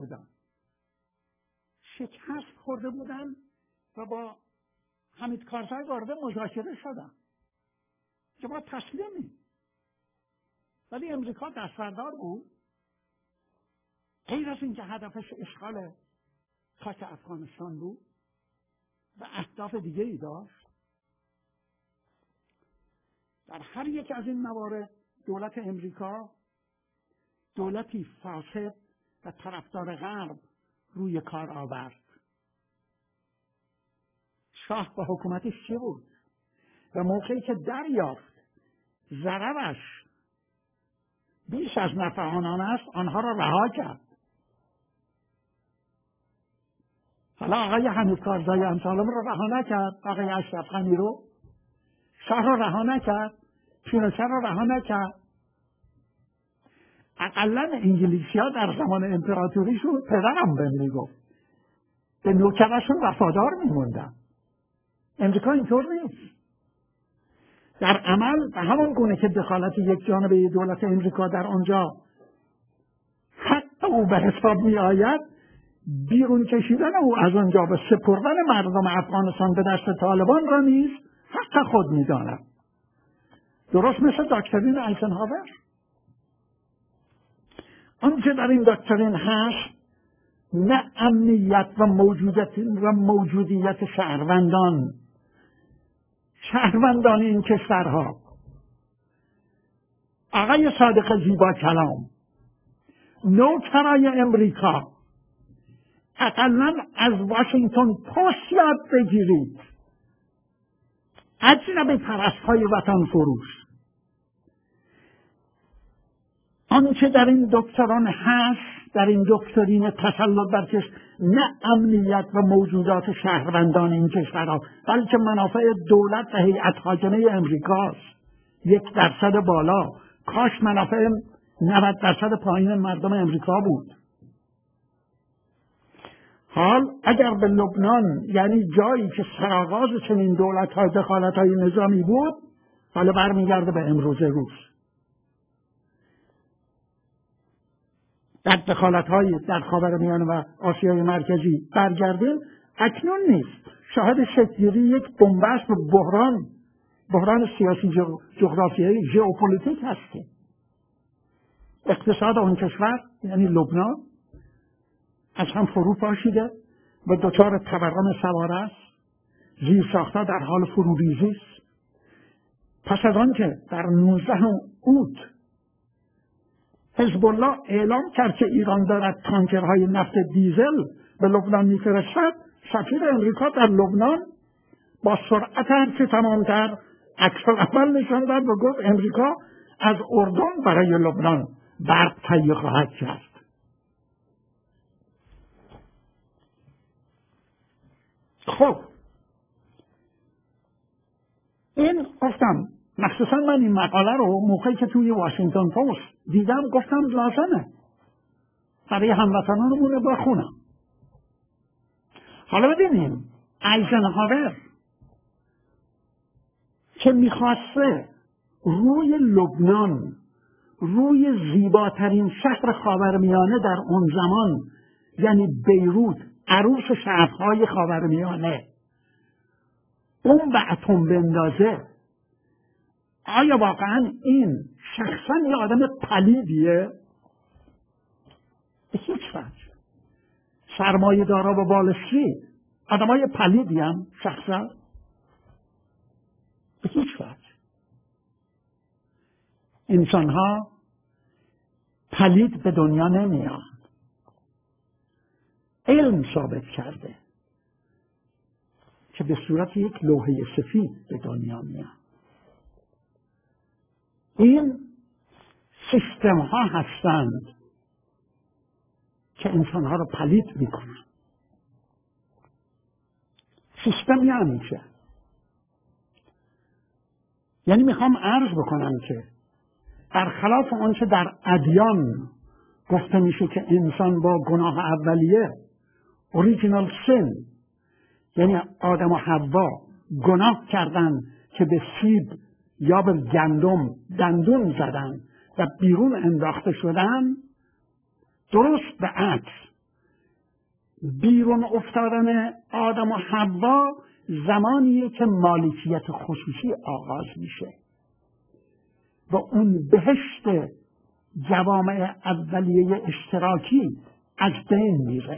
خورده بودن و با حمید کارزای وارد مذاکره شدن که ما تسلیمیم. ولی امریکا دستبردار بود، غیر از اینکه هدفش اشغال خاک افغانستان بود و اهداف دیگه ای داشت. در هر یک از این موارد دولت امریکا دولتی فاسد و طرفدار غرب روی کار آورد. شاه با حکومتش چی بود؟ و موقعی که دریافت ضررش بیش از نفع آنان است، آنها را رها کرد. حالا آقای حمید کارزای امثالم را رها نکرد، آقای اشرف غنی رو، شاه را رها نکرد، پینوشه را رها نکرد. اقلا انگلیسی ها در زمان امپراتوریشون، پدرم بهم میگفت، به نوکرشون وفادار میموندن. امریکا اینطور نیست. در عمل به همون گونه که دخالت یک جانبه دولت امریکا در آنجا حق او به حساب می آید، بیرون کشیدن او از آنجا و سپردن مردم افغانستان به دست طالبان را نیز حق خود می داند. درست مثل دکترین ایزنهاور. آنچه در این دکترین هست نه امنیت و موجودیت شهروندان این کشورها. آقای صادق زیبا کلام، نوکرای امریکا، اقلا از واشنگتن پست یاد بگیرید. اجنبی پرست‌های وطن فروش. آنچه در این دکتران هست، در این دکترین تسلط بر کشور، نه امنیت و موجودات شهروندان این کشورها، بلکه منافع دولت و هیئت حاکمه امریکاست. 1% بالا، کاش منافع 90% پایین مردم امریکا بود. حال اگر به لبنان، یعنی جایی که سرآغاز چنین دولت‌های دخالت‌های نظامی بود، حالا برمیگرده به امروز روز. در دخالت‌های در خاورمیانه و آسیای مرکزی برگردیم، اکنون نیست. شاهد شکل‌گیری یک بنبست و بحران سیاسی جغرافیایی ژئوپلیتیک هستیم. اقتصاد آن کشور یعنی لبنان از هم فرو پاشیده و دچار تورم سواره است. زیرساخت‌ها در حال فروریزی است. پس از آن که در 19 اوت حزب الله اعلام کرد که ایران دارد تانکرهای نفت دیزل به لبنان می‌فرستد، سفیر امریکا در لبنان با سرعت هرچه تمام‌تر عکس‌العمل نشان داد و گفت امریکا از اردن برای لبنان برق تهیه خواهد کرد. خب این گفتم، مخصوصا من این مقاله رو موقعی که توی واشنگتن پست دیدم گفتم لازمه برای هموطنانمون رو بخونم. حالا ببینیم ایزنهاور که میخواسته روی لبنان، روی زیباترین شهر خاورمیانه در اون زمان، یعنی بیروت، عروس شهرهای خاورمیانه، اون به اتم بندازه، آیا واقعا این شخصا یه آدم پلیدیه؟ به هیچ وجه. سرمایه دارا و وال استریت آدمای پلیدی هم شخصا؟ به هیچ وجه. انسانها پلید به دنیا نمیان. علم ثابت کرده که به صورت یک لوحه سفید به دنیا میان. این سیستم ها هستند که انسان ها رو پلید میکنن. سیستم یعنی چه؟ یعنی میخوام عرض بکنم که برخلاف آنچه در ادیان گفته میشه که انسان با گناه اولیه، اوریجینال سین، یعنی آدم و حوا گناه کردن که به سیب یا به گندم دندون زدن و بیرون انداخته شدن، درست به عکس بیرون افتادن آدم و حوا زمانیه که مالکیت خصوصی آغاز میشه و اون بهشت جوامع اولیه اشتراکی از بین میره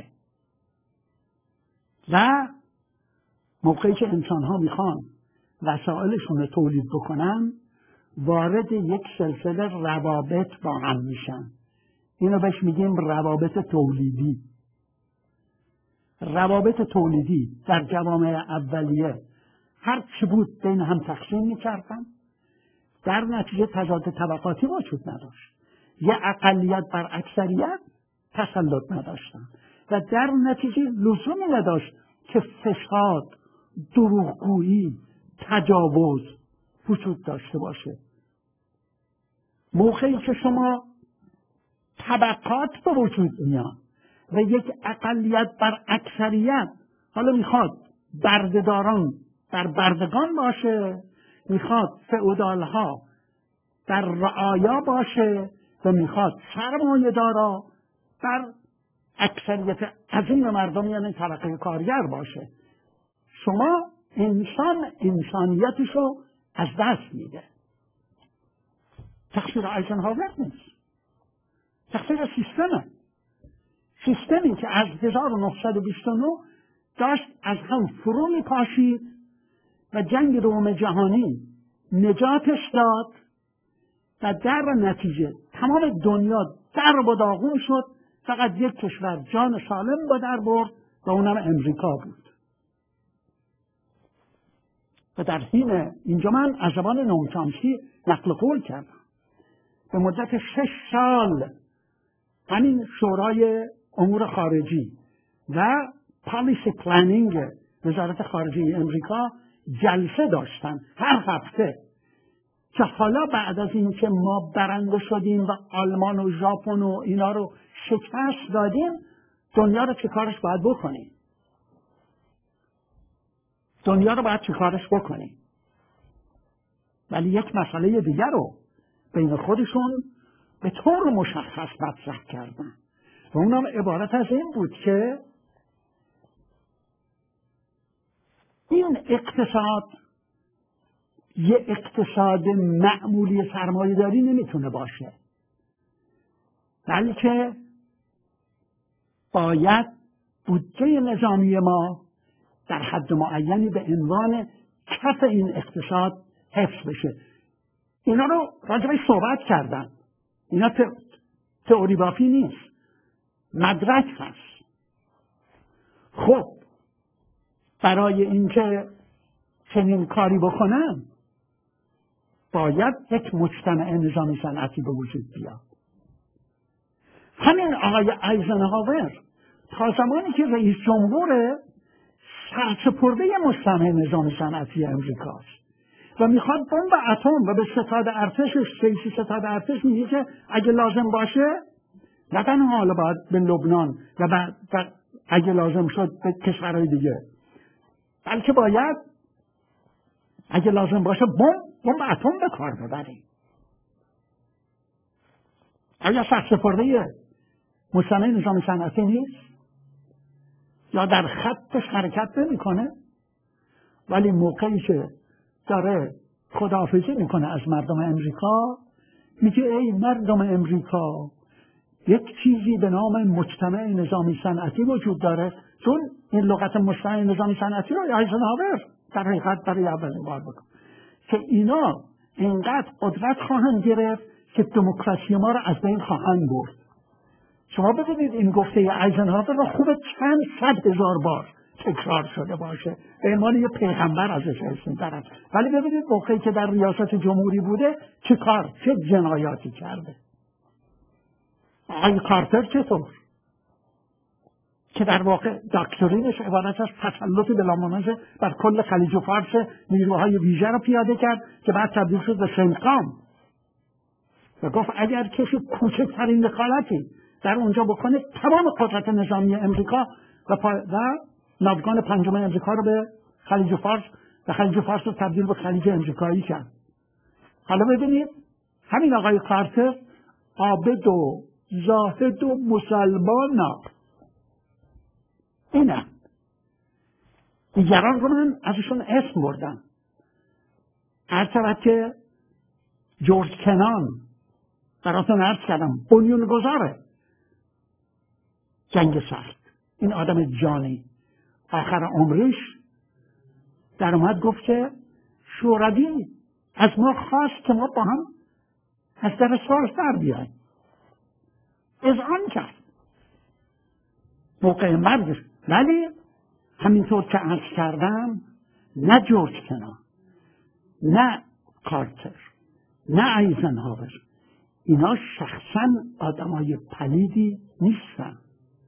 و موقعی که انسان ها میخوان وسایلشون رو تولید بکنن، وارد یک سلسله روابط با هم میشن. اینو بهش میگیم روابط تولیدی. روابط تولیدی در جوامع اولیه هر چی بود بین هم تقسیم میکردن، در نتیجه تضاد طبقاتی وجود نداشت. یه اقلیت بر اکثریت تسلط نداشتن و در نتیجه لزومی نداشت که فساد، دروغگویی، تجاوز وجود داشته باشه. موقعی که شما طبقات به وجود میان و یک اقلیت بر اکثریت، حالا میخواد بردهداران بر بردگان باشه میخواد فئودالها در رعایا باشه و میخواد سرمایه‌دارا در اکثریت عظیم مردم یعنی طبقه کارگر باشه. شما انسانیتشو از دست میده. تقصیر آیزنهاور نیست، تقصیر سیستمی که از 1929 داشت از هم فرو میپاشید و جنگ دوم جهانی نجاتش داد و در نتیجه تمام دنیا در و داغون شد. فقط یک کشور جان سالم با در برد و اونم امریکا بود. و در حین اینجا من از زبان نوام چامسکی نقل قول کردم. به مدت 6 سال همین شورای امور خارجی و پالیسی پلنینگ وزارت خارجه امریکا جلسه داشتن هر هفته که حالا بعد از این که ما برنده شدیم و آلمان و ژاپن و اینا رو شکست دادیم، دنیا رو چه کارش باید بکنیم؟ ولی یک مسئله دیگر رو بین خودشون به طور مشخص مطرح کردن و اونم عبارت از این بود که این اقتصاد یه اقتصاد معمولی سرمایه‌داری نمیتونه باشه، بلکه باید بودجه نظامی ما در حد معینی به عنوان کف این اقتصاد حفظ بشه. اینا رو راجبش صحبت کردن. اینا تئوری بافی نیست، مدرک هست. خب برای اینکه چنین کاری بکنن باید یک مجتمع نظامی صنعتی به وجود بیاد. همین آقای آیزنهاور تا زمانی که رئیس جمهور سرسپرده مجتمع نظامی صنعتی امریکاست و میخواد بمب اتم و به ستاد ارتشش رئیس ستاد ارتش میگه که اگه لازم باشه نه تنها حالا باید به لبنان و اگه لازم شد به کشورهای دیگه، بلکه باید اگه لازم باشه بمب اتم به کار ببریم. آیا سرسپرده مجتمع نظامی صنعتی نیست؟ یا در خطش حرکت نمیکنه؟ ولی موقعی که داره خداحافظی میکنه از مردم امریکا میگه ای مردم امریکا، یک چیزی به نام مجتمع نظامی صنعتی وجود داره. چون این لغت مجتمع نظامی صنعتی رو آیزنهاور در حقیقت برای اولین بار بکن که اینا اینقدر قدرت خواهند گرفت که دموکراسی ما رو از بین خواهند برد. شما ببینید این گفته آیزنهاور رو خوبه چند صد هزار بار تکرار شده باشه، به عنوان یه پیغمبر ازش اسم میبرن، ولی ببینید موقعی که در ریاست جمهوری بوده چه جنایاتی کرده. آقای کارتر چطور؟ که در واقع داکترینش عبارت از تسلط بلامانزه بر کل خلیج و فارس نیروهای ویژه رو پیاده کرد که بعد تبدیل شد به سنتقام و گفت اگر کسی کوچکترین دخالتی در اونجا بکنه تمام قدرت نظامی امریکا و ناوگان پنجم امریکا رو به خلیج فارس و خلیج فارس رو تبدیل به خلیج امریکایی کرد. حالا ببینید همین آقای کارتر عابد و زاهد و مسلمان اینه. دیگران رو من ازشون اسم بردم. هر که جورج کنان براتون عرض کردم بنیانگذاره جنگ سخت، این آدم جانی آخر عمرش در اومد گفت که شوروی از ما خواست که ما با هم از در ساز در بیاییم. اذعان کرد موقع مرگش. ولی همینطور که عرض کردم نه جورج کنان، نه کارتر، نه آیزنهاور اینا شخصا آدمای پلیدی نیستن.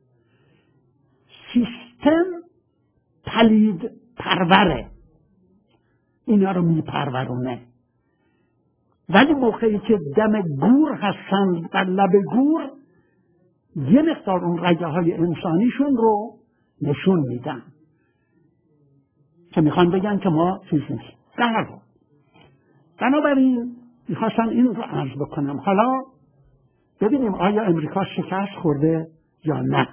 سیستم پلید پروره، اینا رو میپرورونه. ولی موقعی که دم گور هستن در لب گور یه مقدار اون رگه های انسانیشون رو نشون میدن که میخوان بگن که ما چیز نیست. در بنابراین میخواستم این رو عرض بکنم. حالا ببینیم آیا امریکا شکست خورده یا نه.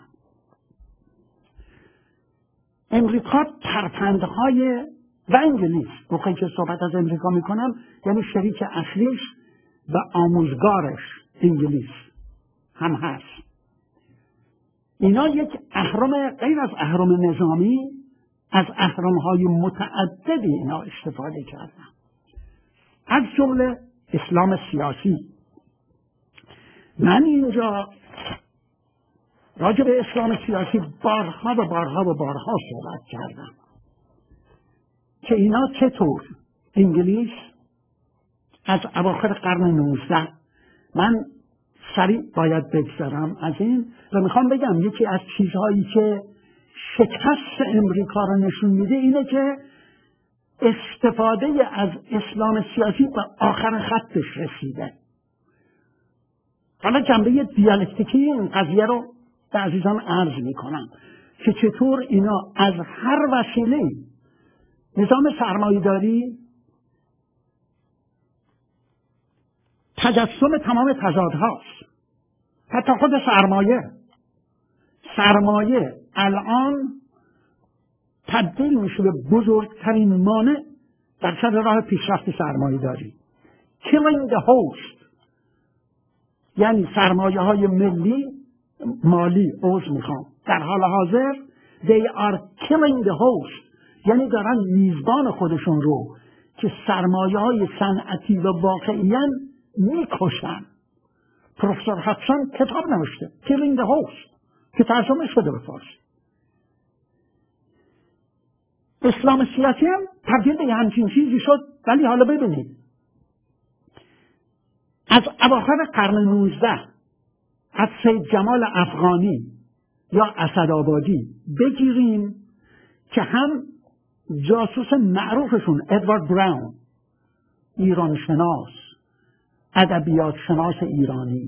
امریکا ترفندهای و انگلیس، موقعی که صحبت از امریکا میکنم یعنی شریک اصلیش و آموزگارش انگلیس هم هست. اینا یک اهرم غیر از اهرم نظامی از اهرم‌های متعددی اینا استفاده کردن، از جمله اسلام سیاسی. من اینجا راجع به اسلام سیاسی بارها و بارها و بارها صحبت کردم که اینا چطور انگلیس از اواخر قرن 19، من سریع باید بگذرم از این و میخوام بگم یکی از چیزهایی که شکست امریکا رو نشون میده اینه که استفاده از اسلام سیاسی به آخر خطش رسیده. حالا جنبه دیالکتیکی این قضیه رو به عزیزان عرض میکنم که چطور اینا از هر وسیله، نظام سرمایه‌داری تجسم تمام تضادهاست. حتی خود سرمایه الان تبدیل میشه به بزرگترین مانع در سر راه پیشرفت سرمایه‌داری. killing the host، یعنی سرمایه های مالی در حال حاضر they are killing the host، یعنی دارن میزبان خودشون رو که سرمایه های صنعتی و واقعیاً میکشن. پروفسور هاتسون کتاب نوشته killing the host که ترجمه شده به فارسی. اسلام سیاسی هم تبدیل به همچین چیزی شد. ولی حالا ببینید از اواخر قرن 19 از سید جمال افغانی یا اسدآبادی بگیریم که هم جاسوس معروفشون ادوارد براون، ایران شناس، ادبیات شناس ایرانی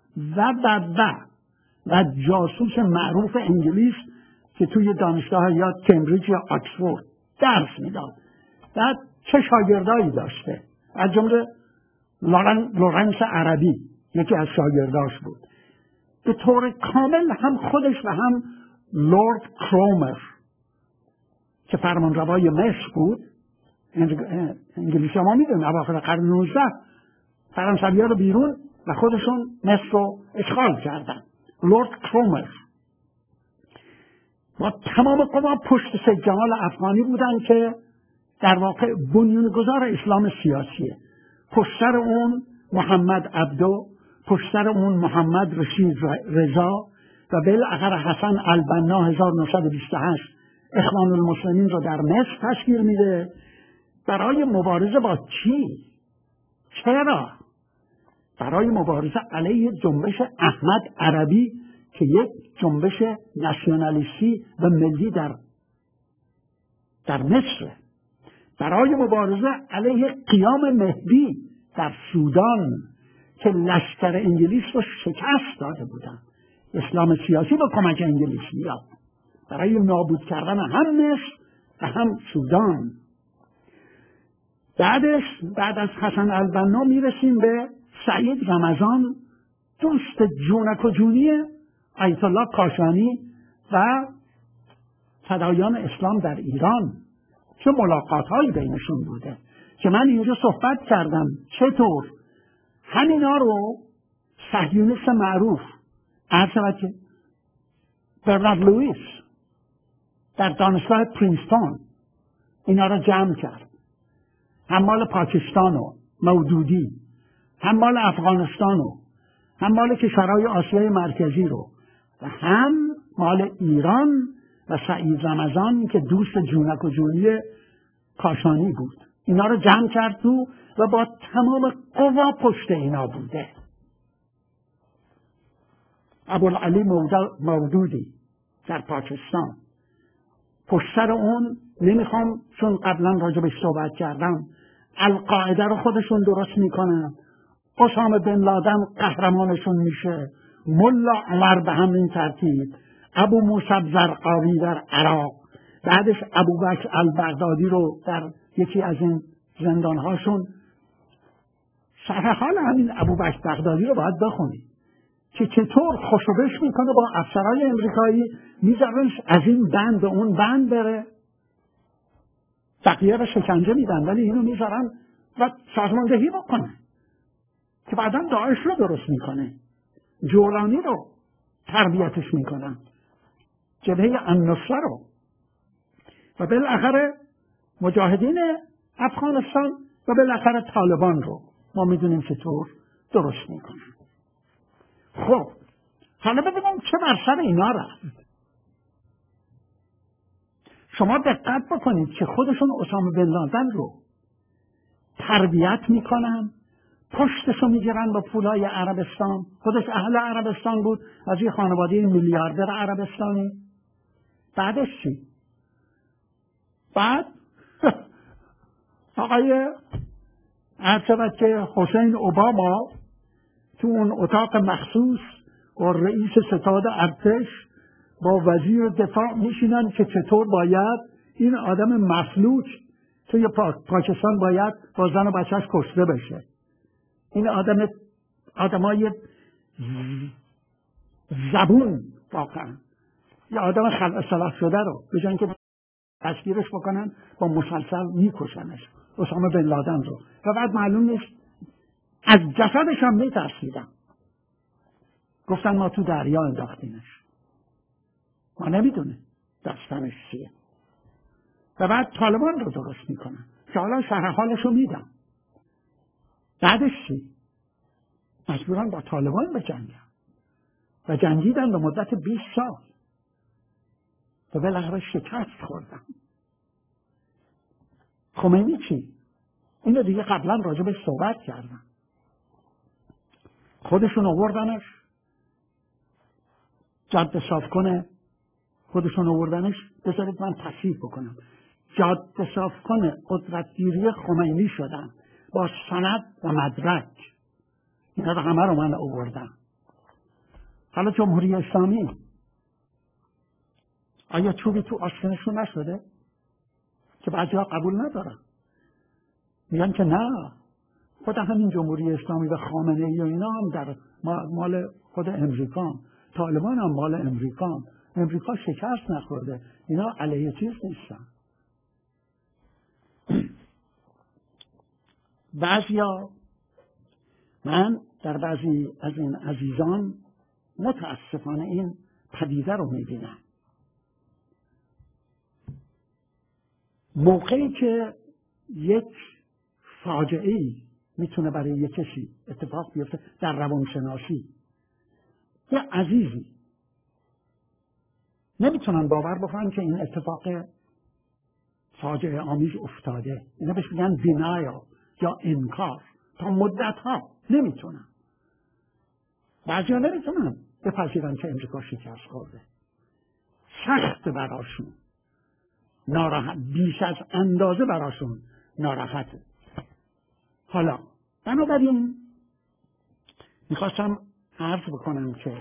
و جاسوس معروف انگلیس که توی دانشگاه یا کمبریج یا آکسفورد درس میداد و چه شاگردایی داشته، از جمله لورنس عربی یکی از شاگرداش بود. به طور کامل هم خودش و هم لورد کرومر که فرمانروای مصر بود. انگلیسی ما میدونن اواخر قرن 19 فرانسوی‌ها رو بیرون و خودشون مصر رو اشغال کردن. لورد کرومر با تمام قوا پشت سید جمال افغانی بودن که در واقع بنیانگذار اسلام سیاسیه. پشت سر اون محمد عبدو، پشت سر اون محمد رشید رضا و بالاخره حسن البنا 1928 اخوان المسلمین رو در مصر تشکیل میده. برای مبارزه با چی؟ چرا؟ برای مبارزه علیه جنبش احمد عربی که یک جنبش ناسیونالیستی و ملی در مصر، برای مبارزه علیه قیام مهدی در سودان که لشکر انگلیس رو شکست داده بودن. اسلام سیاسی با کمک انگلیس میاد برای نابود کردن هم مصر و هم سودان. بعد از حسن البنا میرسیم به سعید رمضان، دوست جونک و جونی آیت الله کاشانی و فدایان اسلام در ایران، چه ملاقات‌هایی بینشون بوده که من اینجا صحبت کردم چطور همینا رو صهیونیست معروف که برنارد لوئیس در دانشگاه پرینستون اینا رو جمع کرد. هم مال پاکستان و مودودی، هم مال افغانستان و هم مال کشورهای آسیای مرکزی رو و هم مال ایران و سعید رمضان که دوست جونک و جونی کاشانی بود. اینا رو جمع کرد تو و با تمام قوا پشت اینا بوده. ابوالعلی مودودی در پاکستان پشت سر اون، نمیخوام چون قبلا راجبش صحبت کردم، القاعده رو خودشون درست میکنن، اسامه بن لادن قهرمانشون میشه، ملا عمر به همین ترتیب، ابو موسی زرقاوی در عراق، بعدش ابوبکر البغدادی رو در یکی از این زندانهاشون شرح حال همین ابوبکر بغدادی رو باید بخونید که چطور خوشوبش میکنه با افسرهای امریکایی، میذارنش از این بند به اون بند بره، بقیه رو شکنجه میدن ولی اینو میذارن و سازماندهی بکنه که بعدا داعش رو درست میکنه، جولانی رو تربیتش میکنن، جبهه النصره رو، و بالاخره مجاهدین افغانستان و بالاخره طالبان رو ما میدونیم چطور درست میکنن. خب حالا ببینیم چه بر سر اینا رفت. شما دقت بکنید که خودشون اسامه بن لادن رو تربیت میکنن، پشتشو میگیرن با پولای عربستان. خودش اهل عربستان بود، از یه خانواده میلیاردر عربستانی. بعدش چی؟ بعد آقای عرض که حسین اوباما تو اون اتاق مخصوص با رئیس ستاد ارتش با وزیر دفاع میشینن که چطور باید این آدم مفلوج توی پاکستان باید با زن و بچهش کشته بشه. این آدمای زبون واقعا، یه آدم خلع شده رو به جای اینکه تشکیرش بکنن با مسلسل میکشنش، اسامه بن لادن رو، و بعد معلوم نیست از جسدش هم میترسیدن، گفتن ما تو دریا انداختیمش، ما نمیدونه داستانش چیه. و بعد طالبان رو درست میکنن که حالا شرح حالش رو میدم. بعدش چی؟ مجبورن با طالبان بجنگن و جنگیدن به مدت 20 سال و بالاخره شکست خوردن. خمینی چی؟ اینو دیگه قبلا راجبش صحبت کردن. خودشون آوردنش جاده صاف کنه، خودشون آوردنش، بذارید من تصحیح بکنم، جاده صاف کنه قدرتگیری خمینی شدن با سند و مدرک. اینا رو همه رو من آوردم. حالا جمهوری اسلامی آیا چوبی تو آشکنشون نشده؟ که بعضی ها قبول ندارن، میگن که نه، خود همین جمهوری اسلامی و خامنه ای و اینا هم در مال خود امریکا، طالبان هم مال امریکا، امریکا شکست نخورده، اینا علیه چیز نیستن. بعضیا، من در بعضی از این عزیزان متاسفانه این پدیده رو میبینم. موقعی که یک فاجعه‌ای میتونه برای یک کسی اتفاق بیفته در روانشناسی، یه عزیزی نمیتونن باور بکنن که این اتفاق فاجعه آمیز افتاده، اینا بهش میگن دینایل یا انکار، تا مدت ها نمیتونن. بعضی ها نمیتونن بپذیرن که امریکا شکست خورده، سخت براشون، ناراحت، بیش از اندازه براشون ناراحته. حالا بنابراین میخواستم عرض بکنم که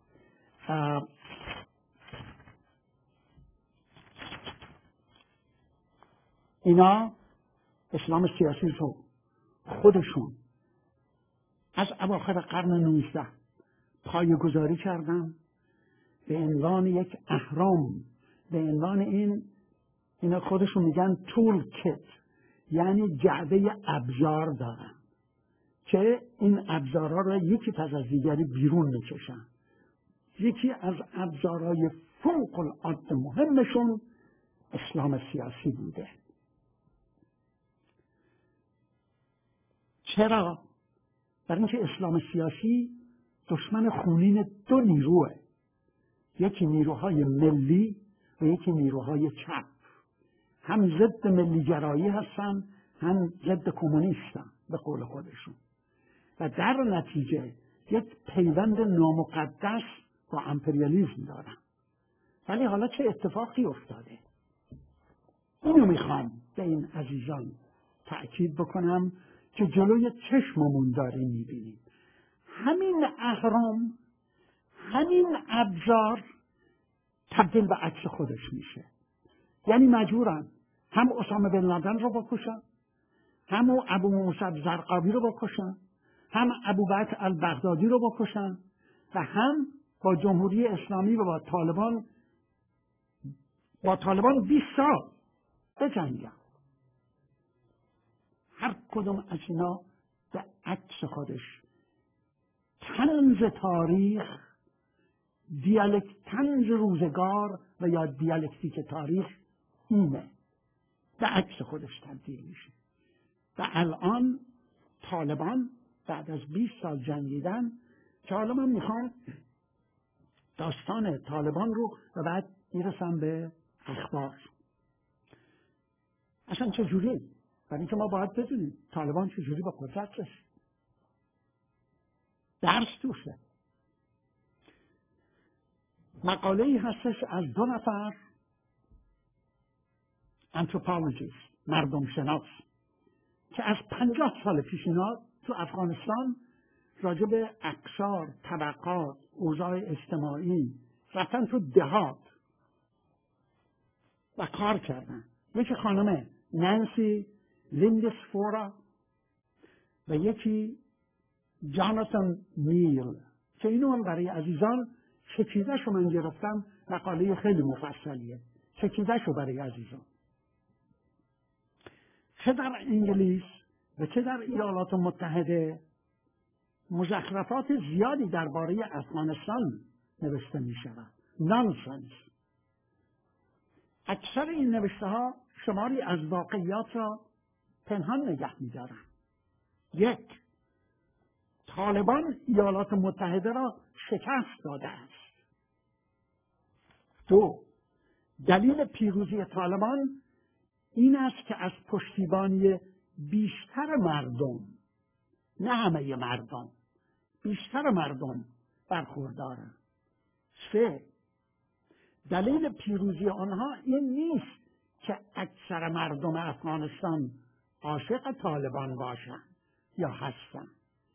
اینا اسلام سیاسی رو خودشون از اواخر قرن 19 پایه‌گذاری کردن به عنوان یک اهرام، به عنوان اینا خودشون میگن تول کت، یعنی جعبه ابزار دارن که این ابزارها را یکی پس از دیگری بیرون میکشن. یکی از ابزارهای فوق العاده مهمشون اسلام سیاسی بوده. چرا؟ برای اینکه اسلام سیاسی دشمن خونین دو نیروه، یکی نیروهای ملی و یکی نیروهای چپ. هم ضد ملیگرایی هستن، هم ضد کمونیستن به قول خودشون، و در نتیجه یک پیوند نامقدس با امپریالیسم دارن. ولی حالا چه اتفاقی افتاده؟ اینو میخوام به این عزیزان تأکید بکنم که جلوی چشممون داریم میبینیم. همین اهرام، همین ابزار تبدیل به عکس خودش میشه. یعنی مجبورن هم اسامه بن لادن رو بکشن، هم ابو موسی زرقاوی رو بکشن، هم ابوبکر البغدادی رو بکشن و هم با جمهوری اسلامی و با طالبان 20 سال بجنگن. هر کدوم از اینا به عکس خودش طنز تاریخ، طنز روزگار و یا دیالکتیک تاریخ اینه، به عکس خودش تبدیل میشه. و الان طالبان بعد از 20 سال جنگیدن که حالا من میخوام داستان طالبان رو و بعد میرسم به اخبار. اصلا چجوری؟ برای اینکه ما باید بدونیم طالبان چجوری به قدرت رسید. درس توشه. مقاله‌ای هستش از 2 نفر انتروپولوژیست، مردم شناس، که از 50 سال پیش اینا تو افغانستان راجع به اقشار، طبقات، اوضاع اجتماعی رفتن تو دهات و کار کردن. یکی خانم نانسی لیندسفورا و یکی جاناتان میل که اینو هم برای عزیزان چکیده‌شو من گرفتم، مقاله خیلی مفصلیه، چکیده‌شو برای عزیزان. چه در انگلیس و چه در ایالات متحده مزخرفات زیادی درباره افغانستان نوشته می شود. نانسنس. اکثر این نوشته ها شماری از واقعیات را پنهان نگه می دارن. 1. طالبان ایالات متحده را شکست داده است. 2. دلیل پیروزی طالبان این است که از پشتیبانی بیشتر مردم، نه همه مردم، بیشتر مردم برخوردارند. 3. دلیل پیروزی آنها این نیست که اکثر مردم افغانستان عاشق طالبان باشند یا هستند،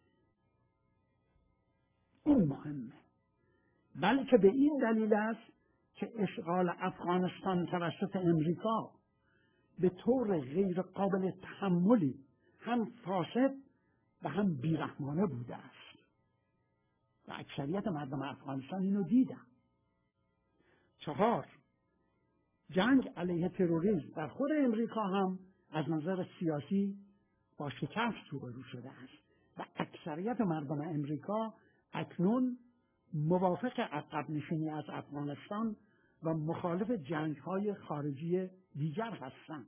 این مهمه، بلکه به این دلیل است که اشغال افغانستان توسط امریکا به طور غیر قابل تحملی هم فاسد و هم بیرحمانه بوده است و اکثریت مردم افغانستان اینو دیدن. 4. جنگ علیه تروریسم در خود امریکا هم از نظر سیاسی با شکست روبرو شده است و اکثریت مردم امریکا اکنون موافق عقب نشینی از افغانستان و مخالف جنگ‌های خارجی دیگر هستند.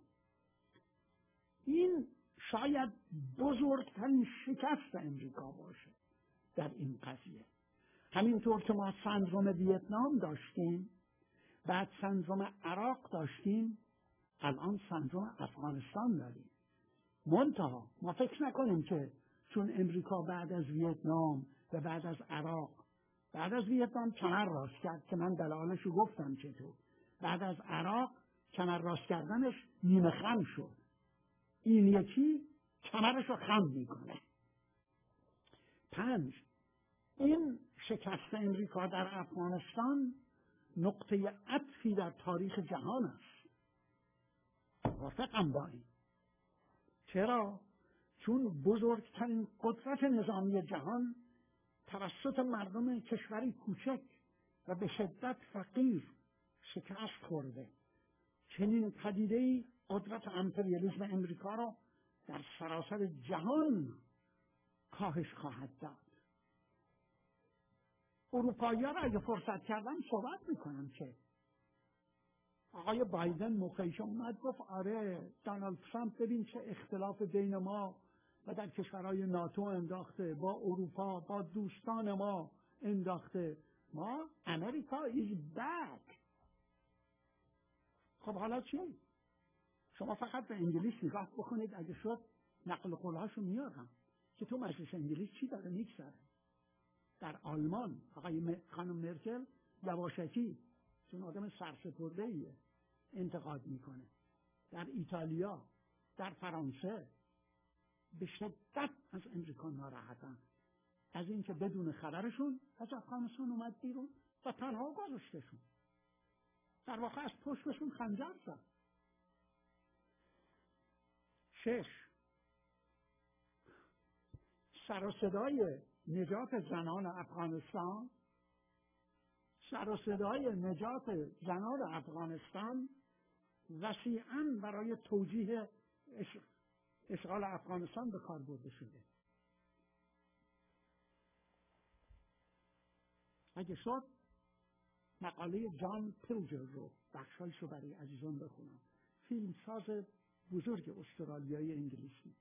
این شاید بزرگترین شکست امریکا باشه در این قضیه. همینطور که ما سندروم ویتنام داشتیم، بعد سندروم عراق داشتیم، الان سندروم افغانستان داریم. منتها ما فکر نکنیم که چون امریکا بعد از ویتنام و بعد از عراق، بعد از ویتنام کمر راست کرد که من دلایلش رو گفتم چطور، بعد از عراق کمر راست کردنش نیمه خم شد، این یکی کمرش رو خم میکنه. 5. این شکست امریکا در افغانستان نقطه عطفی در تاریخ جهان است. موافقم با این. چرا؟ چون بزرگترین قدرت نظامی جهان توسط مردم کشوری کوچک و به شدت فقیر شکست خورده. چنین پدیده‌ای قدرت امپریالیسم امریکا را در سراسر جهان کاهش خواهد داد. اروپایی‌ها را اگه فرصت کردن صحبت میکنن که آقای بایدن موقعش اومد گفت آره دونالد ترامپ ببین چه اختلاف بین ما و در کشورهای ناتو انداخته، با اروپا، با دوستان ما انداخته، ما امریکا is back. خب حالا چی؟ شما فقط به انگلیس نگاه بکنید، اگه شد نقل قولهاشو میارم که تو مجلس انگلیس چی داره میگذره. در آلمان خانم مرکل یواشکی چون آدم سرسپرده‌ایه انتقاد میکنه. در ایتالیا، در فرانسه به شدت از امریکا ناراحتن از اینکه بدون خبرشون از افغانستان اومد بیرون و تنها گذاشتشون، در واقع از پشتشون خنجر زد. 6. سر و صدای نجات زنان افغانستان، سر و صدای نجات زنان افغانستان وسیعاً برای توجیه اشغال افغانستان به کار برده شده. اگه شد مقاله جان پیلجر رو بخشایش رو برای عزیزان بخونم، فیلمساز بزرگ استرالیایی انگلیسی،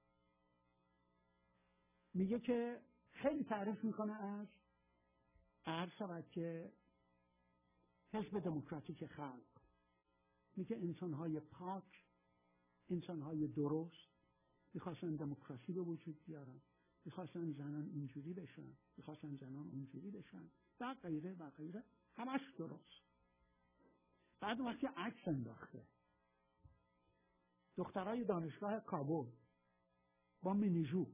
میگه که خیلی تعریف میکنه از عرض شود که حزب دموکراتیک خلق، میگه انسانهای پاک، انسانهای درست میخواستن دموکراسی به وجود بیارن، میخواستن زنان اینجوری بشن، میخواستن زنان اونجوری بشن و غیره و غیره، همش درست. بعد وقتی عکس انداخته دخترای دانشگاه کابل با مینیجوب،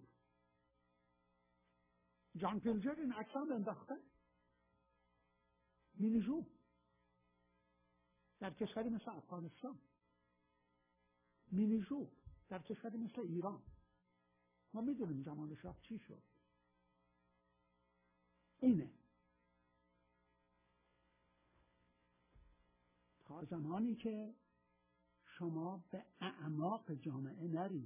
جان پیلجر این عکس هم انداخته مینیجوب در کشوری مثل افغانستان، مینیجوب در کشوری مثل ایران. ما میدونیم زمان شاه چی شد. اینه تا زمانی که شما به اعماق جامعه نرید،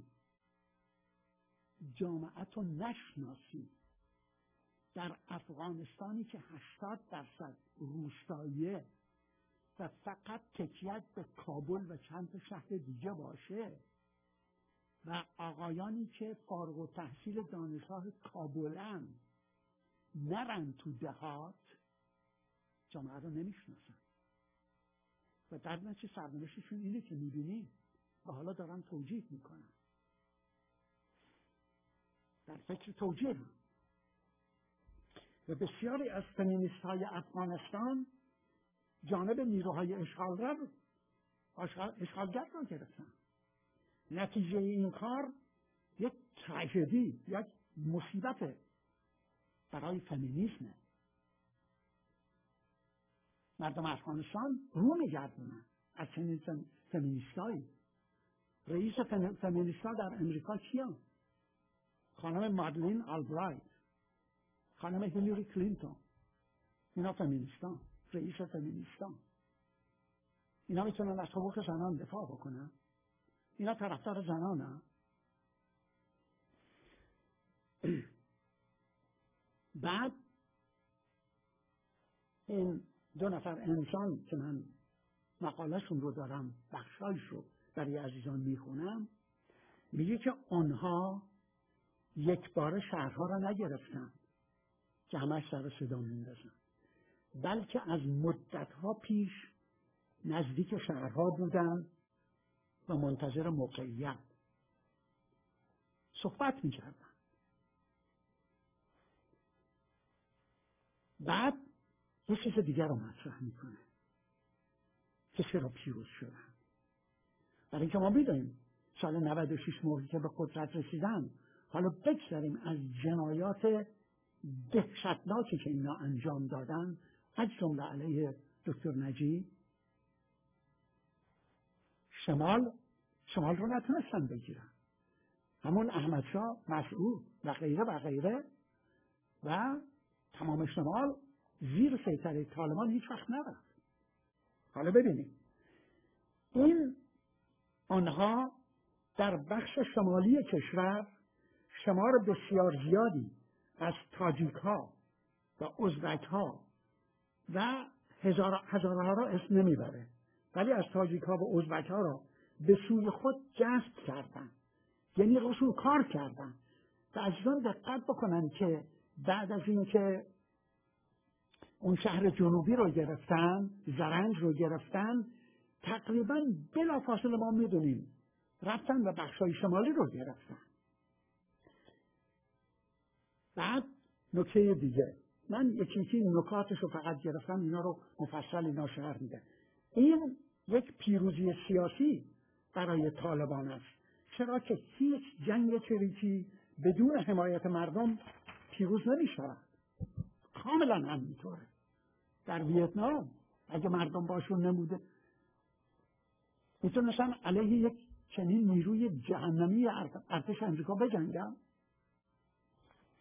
جامعه نشناسید، در افغانستانی که 80% روستاییه و فقط تکیت به کابل و چند تا شهر دیگه باشه و آقایانی که فارغ التحصیل دانشگاه کابلن نرن تو دهات، جامعه رو نمیشناسن و در نتیجه سرنوشتشون اینه که میبینی و حالا دارن توجیه میکنن، در فکر توجیه هم. و بسیاری از فمینیست های افغانستان جانب نیروهای اشغالگر رو گرفتن. نتیجه این کار یک تراژدی، یک مصیبت برای فمینیسمه. مردم افغانستان رو میگردونن از چنین فمینیستایی. رئیس فمینیستا در امریکا کیان؟ خانم مادلین آلبرایت، خانم هیلاری کلینتون، اینا فمینیستان، رئیس فمینیستان. اینا میتونن از حقوق زنان دفاع بکنن؟ اینا طرفدار زنانه؟ بعد این 2 نفر انسان که من مقالهشون رو دارم بخشایش رو برای عزیزان میخونم، میگه که آنها یک بار شهرها را نگرفتن که همش سر صدا میندازن، بلکه از مدتها پیش نزدیک شهرها بودن و منتظر موقعیت صحبت میکردن. بعد یه چیز دیگر رو مطرح میکنه که چرا پیروز شدن. برای اینکه ما میدونیم سال 96 موقعی که به قدرت رسیدن، حالا بگذاریم از جنایات دهشتناکی که اینا انجام دادن، از جمله علیه دکتر نجیب، شمال رو نتونستن بگیرن. همون احمدشاه، مسعود و غیره و غیره و تمام شمال زیر سیطره طالبان هیچ وقت نرفت. حالا ببینید این آنها در بخش شمالی کشور شمار بسیار زیادی از تاجیک ها و ازبک ها و هزارها را اسم نمیبره، ولی از تاجیک ها و ازبک ها را به سوی خود جذب کردن، یعنی روشون کار کردن. و عزیزان دقت بکنن که بعد از این که اون شهر جنوبی رو گرفتن، زرنج رو گرفتن، تقریبا بلافاصله ما میدونیم رفتن و بخشای شمالی رو گرفتن. بعد نکته دیگه، من یکی نکاتش رو فقط گرفتم، اینا رو مفصل اینا شرح میدم. این یک پیروزی سیاسی برای طالبان است، چرا که هیچ جنگ چریکی بدون حمایت مردم پیروز نمی شود. کاملا همینطوره. در ویتنام اگه مردم باشون نموده میتونستن علیه یک چنین نیروی جهنمی ارتش امریکا بجنگن؟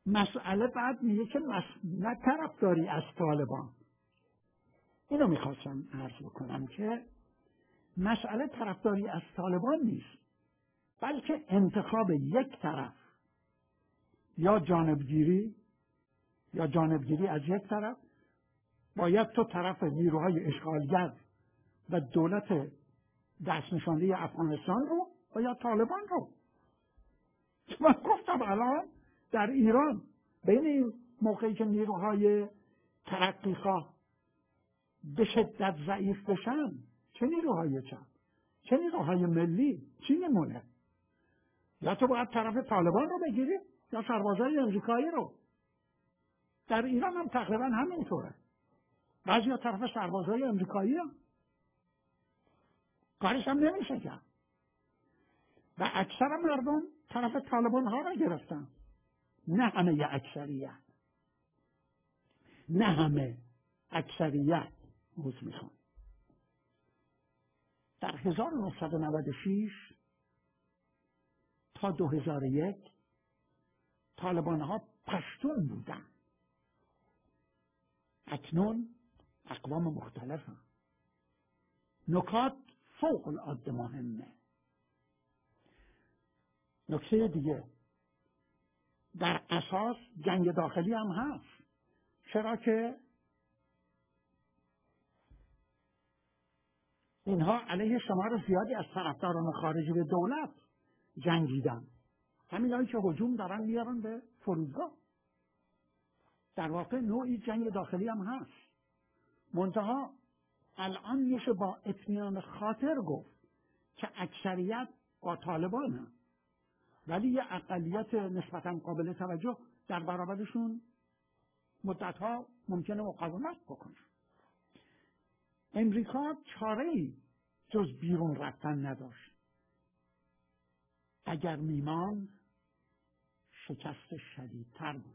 مسئله بعد میگه که نه طرفداری از طالبان. اینو میخواستم عرض بکنم که مسئله طرفداری از طالبان نیست، بلکه انتخاب یک طرف، یا جانبگیری از یک طرف. باید تو طرف نیروهای اشغالگر و دولت دست نشانده افغانستان رو و یا طالبان رو. من گفتم الان در ایران بین این موقعی که نیروهای ترقیخواه به شدت ضعیف بشن، چه نیروهای چپ چه نیروهای ملی چی نمونه؟ یا تو باید طرف طالبان رو بگیری یا سربازای امریکایی رو. در ایران هم تقریبا همینطوره. بعضی ها طرف سربازای امریکایی هم کارش هم نمیشه کرد و اکثر مردم طرف طالبان ها رو گرفتن. نه همه اکثریت، روز میخوان. در 1996 تا 2001 طالبان ها پشتون بودن. اکنون اقوام مختلف هم. نکات فوق العاده مهمه. نکته دیگه، در اساس جنگ داخلی هم هست، چرا که اینها علیه شمار زیادی از طرفداران خارجی به دولت جنگیدن. همینایی که هجوم دارن میارن به فرودگاه. در واقع نوعی جنگ داخلی هم هست. منتها الان میشه با اطمینان خاطر گفت که اکثریت با طالبان هم، ولی یه اقلیت نسبتا قابل توجه در برابرشون مدتها ممکنه مقاومت بکنه. امریکا چاره‌ای جز بیرون رفتن نداشت. اگر میمان شکست شدیدتر بود.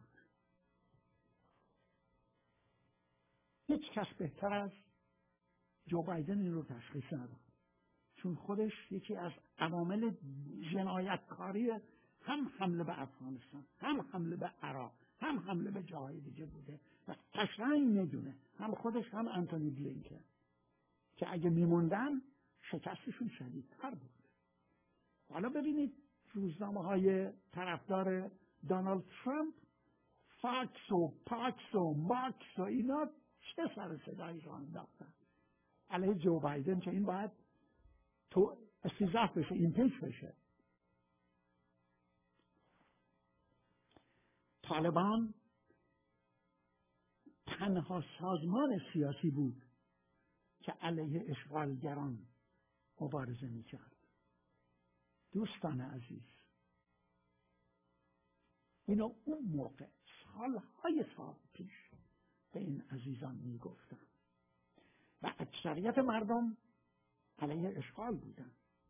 هیچ کس بهتر از جو بایدن این رو تشخیص نداد، چون خودش یکی از عوامل جنایتکاری هم حمله به افغانستان، هم حمله به عراق، هم حمله به جاهای دیگه بوده و قشنگ میدونه، هم خودش هم انتونی بلینکن، که اگه میموندن شکستشون شدیدتر بود. حالا ببینید روزنامه‌های طرفدار دونالد ترامپ، فاکس و پاکس و ماکس و اینا چه سر صدایی رو انداختن علیه جو بایدن که این باید تو استیضاح بشه، ایمپیچ بشه. طالبان تنها سازمان سیاسی بود که علیه اشغالگران مبارزه میکرد. دوستان عزیز، اینو اون موقع سالهای سال پیش به این عزیزان میگفتم و اکثریت مردم علیه اشغال بودن.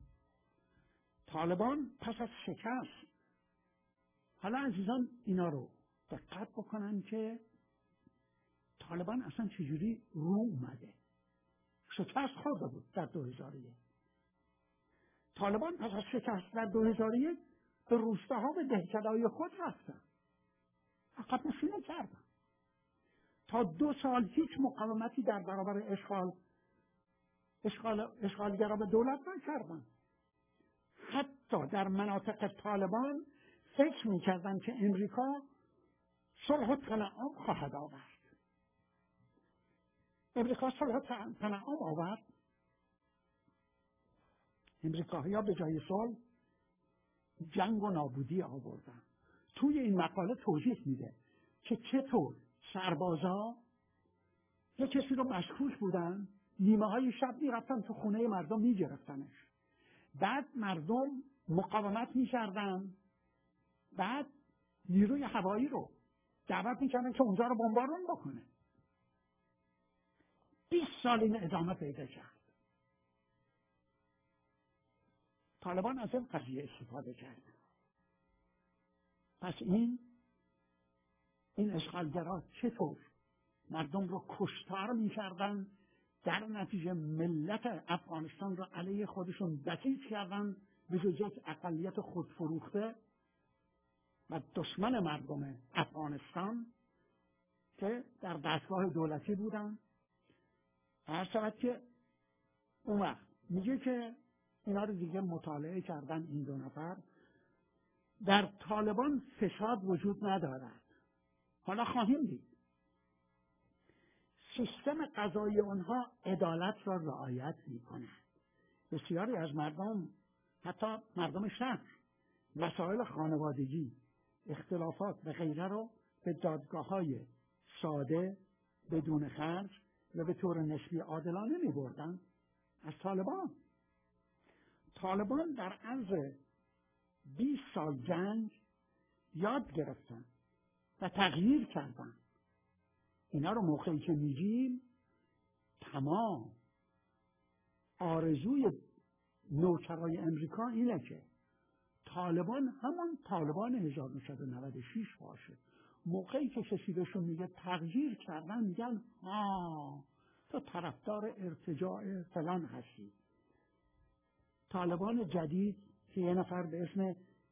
طالبان پس از شکست، حالا عزیزان اینا رو دقت بکنن که طالبان اصلا چجوری رو اومده. شکست خورده بود در 2001. طالبان پس از شکست در 2001 به روستاها و دهکده‌های خود رفتن، عقب نشینی کردن. تا 2 سال هیچ مقاومتی در برابر اشغالگرا به دولت نکردن. حتی در مناطق طالبان فکر میکردن که امریکا صلح و تنعم خواهد آورد. امریکا صلح و تنعم آورد. امریکایی‌ها به جای صلح جنگ و نابودی آوردن. توی این مقاله توضیح میده که چطور سربازا یه کسی رو مشکوک بودن، نیمه های شب میرفتن تو خونه مردم میگرفتنش، بعد مردم مقاومت میکردن، بعد نیروی هوایی رو دعوت میکردن که اونجا رو بمبارون بکنه. 20 سال این ادامه پیدا کرد. طالبان از این قضیه استفاده کرد. پس این اشغالگرا چطور مردم رو کشتار میکردن، در نتیجه ملت افغانستان رو علیه خودشون بسیج کردن، به جز یک اقلیت خودفروخته و دشمن مردم افغانستان که در دستگاه دولتی بودن. هر شود که اون وقت میگه که اینا رو دیگه مطالعه کردن این دو نفر. در طالبان فساد وجود ندارد. حالا خواهیم دید سیستم قضایی آنها عدالت را رعایت میکنه. بسیاری از مردم، حتی مردم شهر، مسائل خانوادگی، اختلافات و غیره رو به دادگاه‌های ساده بدون خرج و به طور نسبی عادلانه می‌بردن. از طالبان در عرض 20 سال جنگ یاد گرفتن و تغییر کردن. اینا رو موقعی که میگیم تمام آرزوی نوکرای امریکا اینه که طالبان همان طالبان 1996 باشه. موقعی که کسی بهشون میگه تغییر کردن میگن تو طرفدار ارتجاع فلان هستی. طالبان جدید که یه نفر به اسم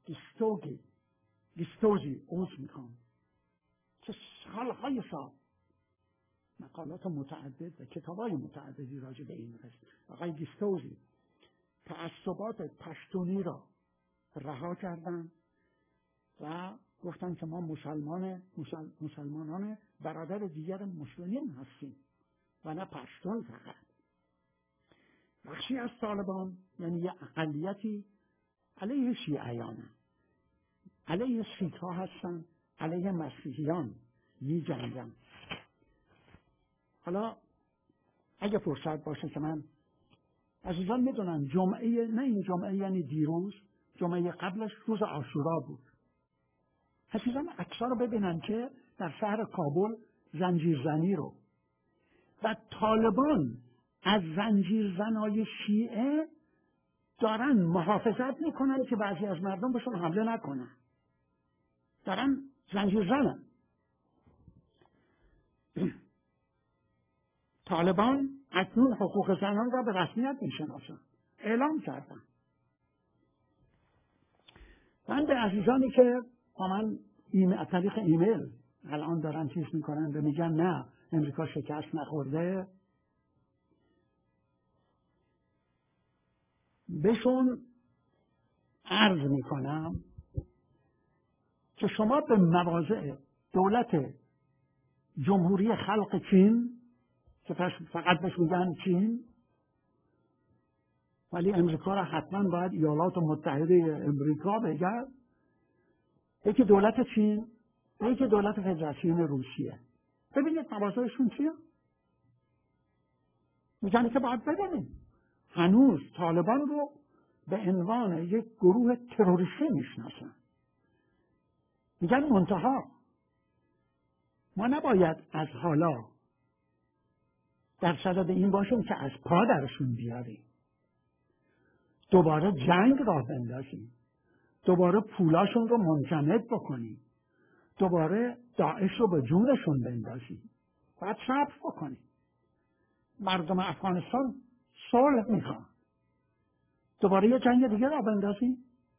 گیستوزی میخوام که سالهای سال مقالات متعدد و کتابای متعددی راجع به این هست. آقای گیستوزی تعصبات پشتونی را رها کردن و گفتن که ما مسلمانان برادر دیگر مسلمین هستیم و نه پشتون فقط. بخشی از طالبان یعنی یه اقلیتی علیه شیعیان، علیه سیک ها هستن، علیه مسیحیان می جنگن. حالا اگه فرصت باشه که من عزیزان میدونن جمعه، نه این جمعه یعنی دیروز، جمعه قبلش روز عاشورا بود. عزیزان عکس‌ها رو ببینن که در شهر کابل زنجیرزنی رو و طالبان از زنجیرزنای شیعه دارن محافظت میکنن که بعضی از مردم بهشون حمله نکنن. دارن زنجیرزنن. طالبان اکنون حقوق زنان را به رسمیت میشناسن، اعلام کردن. من به عزیزانی که با من طریق ایمیل الان دارن چیز میکنن و میگن نه امریکا شکست نخورده، بهشون عرض میکنم که شما به مواضع دولت جمهوری خلق چین که فقط بهش میگن چین، ولی امریکا را حتما باید ایالات متحده امریکا بگن، یکی دولت چین و یکی دولت فدراسیون روسیه. ببینید مواضعشون چیه؟ میگن که باید ببینیم هنوز طالبان رو به عنوان یک گروه تروریستی میشناسن. میگن منتها ما نباید از حالا در صدد این باشیم که از پا درشون بیاریم، دوباره جنگ راه بندازیم، دوباره پولاشون رو منجمد بکنیم، دوباره داعش رو به جونشون بندازیم. باید صبر بکنیم. مردم افغانستان صلح میخوان، دوباره یه جنگ دیگه راه بندازیم.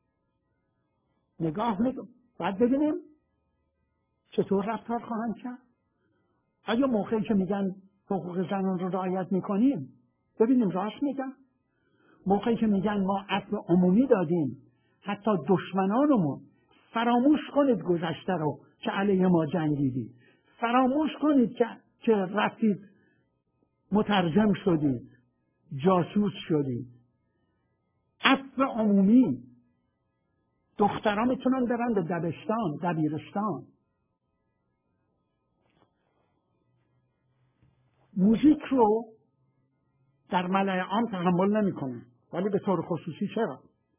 باید ببینیم چطور رفتار خواهند کرد. آیا موقعی که میگن حقوق زنان رو رعایت میکنیم ببینیم راست میگن؟ موقعی که میگن ما عفو عمومی دادیم حتی دشمنانمون، فراموش کنید گذشته رو که علیه ما جنگیدید، فراموش کنید که رفتید مترجم شدید، جاسوس شدید. عفو عمومی، دخترها میتونن برن به دبیرستان. موزیک رو در ملأ عام تحمل نمیکنن، ولی به طور خصوصی چرا؟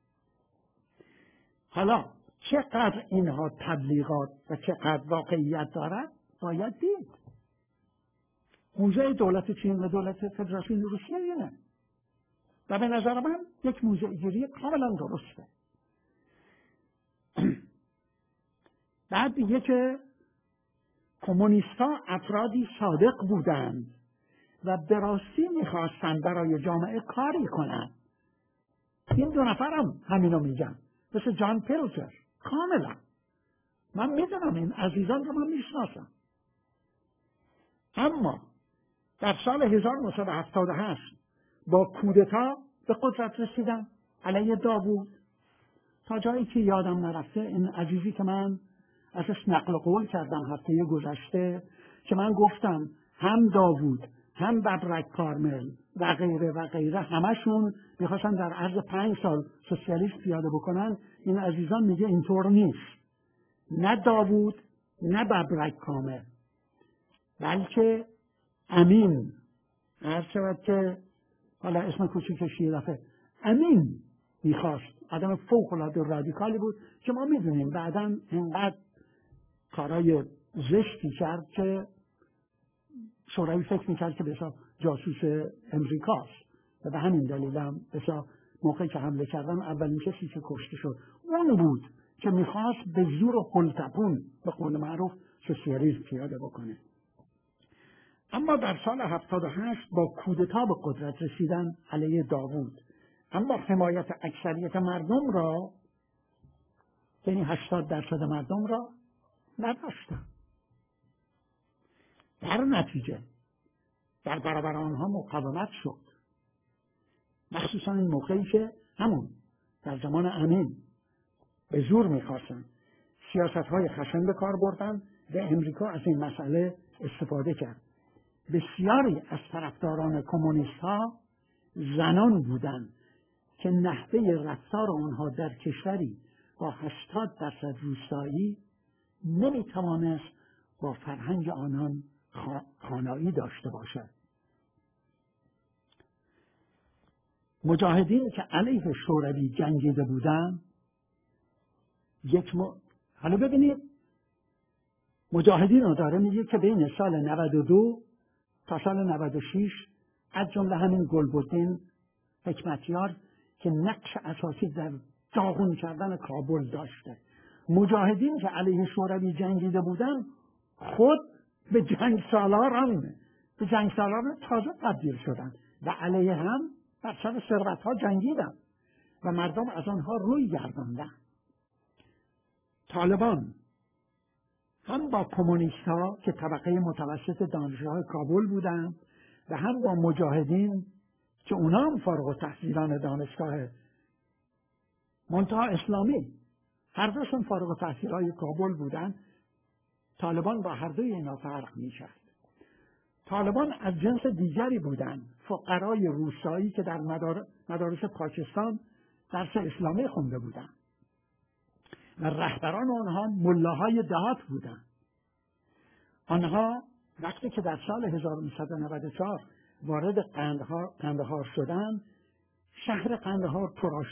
حالا چقدر اینها تبلیغات و چقدر واقعیت دارد باید دید. موضع دولت چین و دولت فدراسیون روسیه اینه و به نظر من یک موضع گیری کاملا درسته. بعد میگه که کمونیست‌ها افرادی صادق بودند و به راستی میخواستند برای جامعه کاری کنند. این دو نفر هم همینو میگن، مثل جان پیلتر. کاملا من میدونم این عزیزان رو من میشناسم. اما در سال 1978 با کودتا به قدرت رسیدن علیه داوود. تا جایی که یادم نرفته این عزیزی که من ازش نقل قول کردم هفته گذشته که من گفتم هم داوود هم ببرک کارمل و غیره و غیره همشون میخواستن در عرض 5 سال سوسیالیسم پیاده بکنن. این عزیزان میگه اینطور نیست. نه داوود نه ببرک کارمل بلکه امین، عرض شود که حالا اسم کوچیکش یه دفعه امین میخواست. آدم فوق العاده رادیکالی بود که ما میدونیم بعداً اینقدر کارهای زشتی کرد که شوروی فکر میکرد که بسا جاسوس امریکاست و به همین دلیل هم بسا موقعی که حمله کردن اولین کسی که کشته شد اون بود که میخواست به زور و قلتپون به قول معروف سوسیالیسم پیاده بکنه. اما در سال 78 با کودتا به قدرت رسیدن علیه داوود، اما حمایت اکثریت مردم را، یعنی 80% مردم را نداشتن. در نتیجه در برابر آنها مقاومت شد، مخصوصا این موقعی که همون در زمان امین به زور میخواستن سیاست‌های خشن به کار بردن و امریکا از این مسئله استفاده کرد. بسیاری از طرفداران کمونیست ها زنان بودند که نحوه رفتار آنها در کشوری با 80% روستایی نمیتوانست با فرهنگ آنان خانایی داشته باشد. مجاهدین که علیه شوروی جنگیده بودند حالا ببینید مجاهدین رو داره میگه که بین سال 92 تا سال 96 از جمله همین گلبدین حکمتیار که نقش اساسی در داغون کردن کابل داشته. مجاهدین که علیه شوروی جنگیده بودن خود به جنگ سالاران تازه تبدیل شدن و علیه هم بر سر ثروت ها جنگیدن و مردم از آنها روی گرداندن. طالبان هم با کمونیست ها که طبقه متوسط دانشگاه کابل بودند و هم با مجاهدین که اونا هم فارغ التحصیلان دانشگاه منتها اسلامی، هر دوشون فارغ التحصیلای کابل بودند. طالبان با هر دوی اینا فرق می‌کرد. طالبان از جنس دیگری بودند، فقرای روستایی که در مدارس پاکستان درس اسلامی خونده بودند و رهبران آنها ملاهای دهات بودند. آنها وقتی که در سال 1994 وارد قندهار شدند، شهر قندهار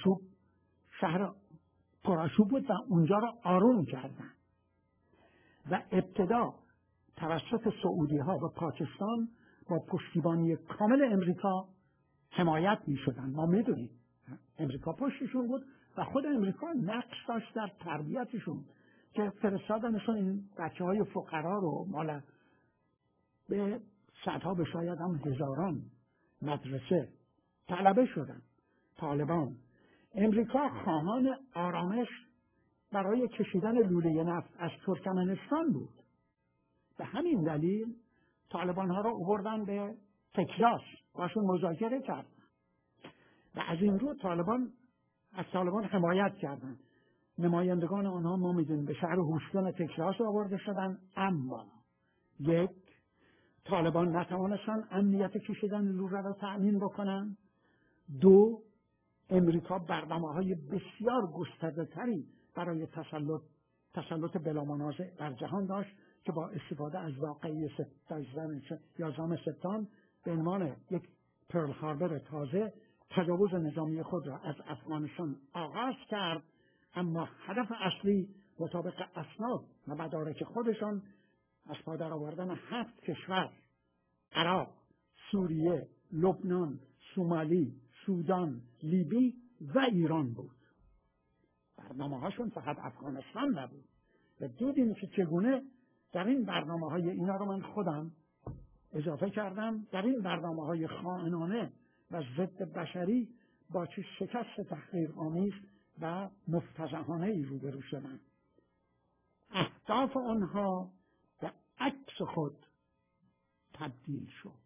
پرآشوب بود و اونجا را آروم کردند و ابتدا توسط سعودی ها و پاکستان با پشتیبانی کامل امریکا حمایت می شدن. ما می دونیم امریکا پشتشون بود و خود امریکا نقش داشت در تربیتشون که فرستادنشون این بچه های فقرا رو مال به صدها به شاید هم هزاران مدرسه طلبه شدن. طالبان امریکا خواهان آرامش برای کشیدن لوله نفت از ترکمنستان بود. به همین دلیل طالبان ها را آوردن به تکساس، باشون مذاکره کردن و از این رو از طالبان حمایت کردند. نمایندگان آنها ما میدونیم به شهر هوستون تکساس آورده شدن، اما یک، طالبان نتوانستن امنیت کشیدن لوله را تأمین بکنن. دو، امریکا برنامه‌های بسیار گسترده‌تری برای تسلط بلامنازع بر جهان داشت که با استفاده از واقعه 11 سپتامبر به عنوان یک پرل هاربر تازه تجاوز نظامی خود را از افغانستان آغاز کرد. اما هدف اصلی مطابق اسناد و مدارک خودشان از پا در آوردن 7 کشور: عراق، سوریه، لبنان، سومالی، سودان، لیبی و ایران بود. برنامه هاشون فقط افغانستان نبود و دیدیم که چگونه در این برنامه های اینا رو من خودم اضافه کردم، در این برنامه های خائنانه و ضد بشری با چه شکست تحقیرآمیز و مفتضحانه ای روبرو شدن. اهداف آنها به عکس خود تبدیل شد.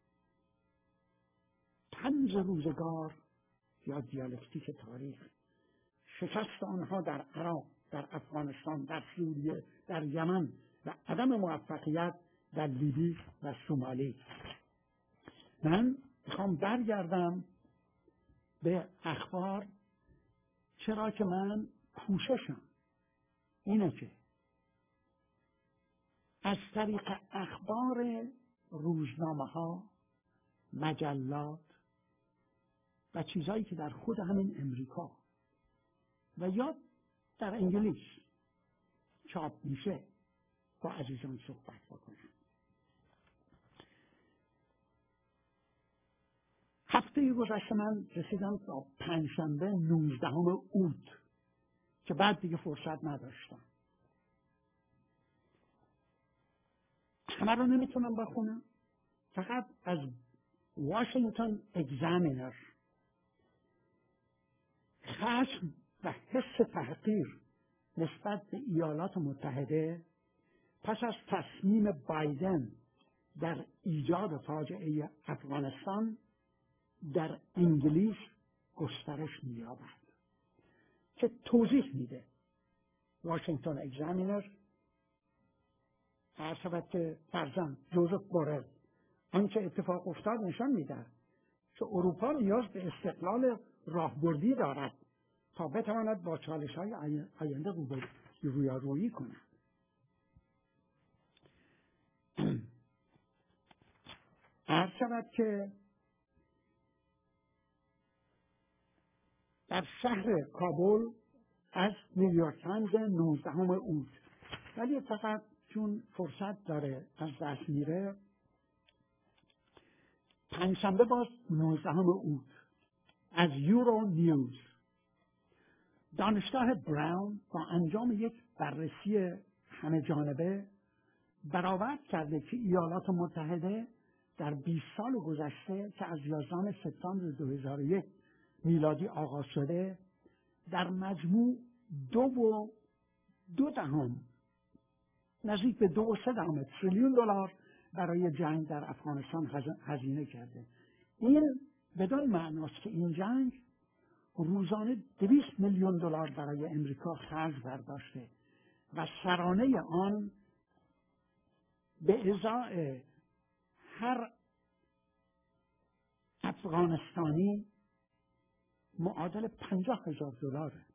طنز روزگار یا دیالکتیک تاریخ، شکست آنها در عراق، در افغانستان، در سوریه، در یمن و عدم موفقیت در لیبی و سومالی. من میخوام برگردم به اخبار، چرا که من کوششم اینه که از طریق اخبار روزنامه ها، مجلات و چیزهایی که در خود همین امریکا و یا در انگلیس چاپ میشه با عزیزان صحبت بکنم. هفته گذشته من رسیدم تا پنجشنبه 19 اوت که بعد دیگه فرصت نداشتم. همه رو نمیتونم بخونم، فقط از واشنگتن اگزامینر خشم و حس تحقیر نسبت به ایالات متحده پس از تصمیم بایدن در ایجاد فاجعه افغانستان در انگلیس گسترش می‌یابد که توضیح میده. واشنگتن اگزامینر عرض که فرزند جوزف بورل آنچه اتفاق افتاد نشان میده که اروپا نیاز به استقلال راهبردی دارد تا بتواند با چالش‌های آینده رویارویی کند. عرض شود که در شهر کابل از نیویورک تایمز 19 اوت، ولی فقط چون فرصت داره از دست میره، پنجشنبه باز 19 اوت از یورو نیوز، دانشگاه براون با انجام یک بررسی همه جانبه برآورد کرده که ایالات متحده در 20 سال گذشته که از 11 سپتامبر 2001 میلادی آغاز شده در مجموع 2.2 نزدیک به 2.3 تریلیون دلار برای جنگ در افغانستان هزینه کرده. این بدون معناست که این جنگ روزانه 200 میلیون دلار برای امریکا خرج برداشته و سرانه آن به ازای هر افغانستانی معادل 50,000 دلاره.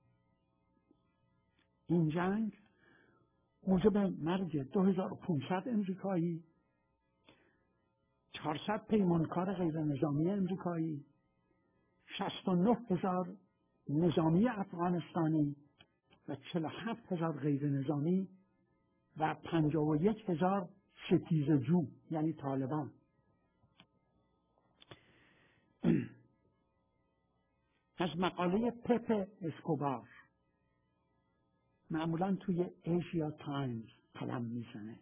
این جنگ موجب مرگ 2500 امریکایی، 400 پیمانکار غیر نظامی امریکایی، 69,000 نظامی افغانستانی و 47,000 غیر نظامی و 51,000 ستیزجو یعنی طالبان. از مقاله پپ اسکوبار معمولا توی ایشیا تایمز قلم میزنه.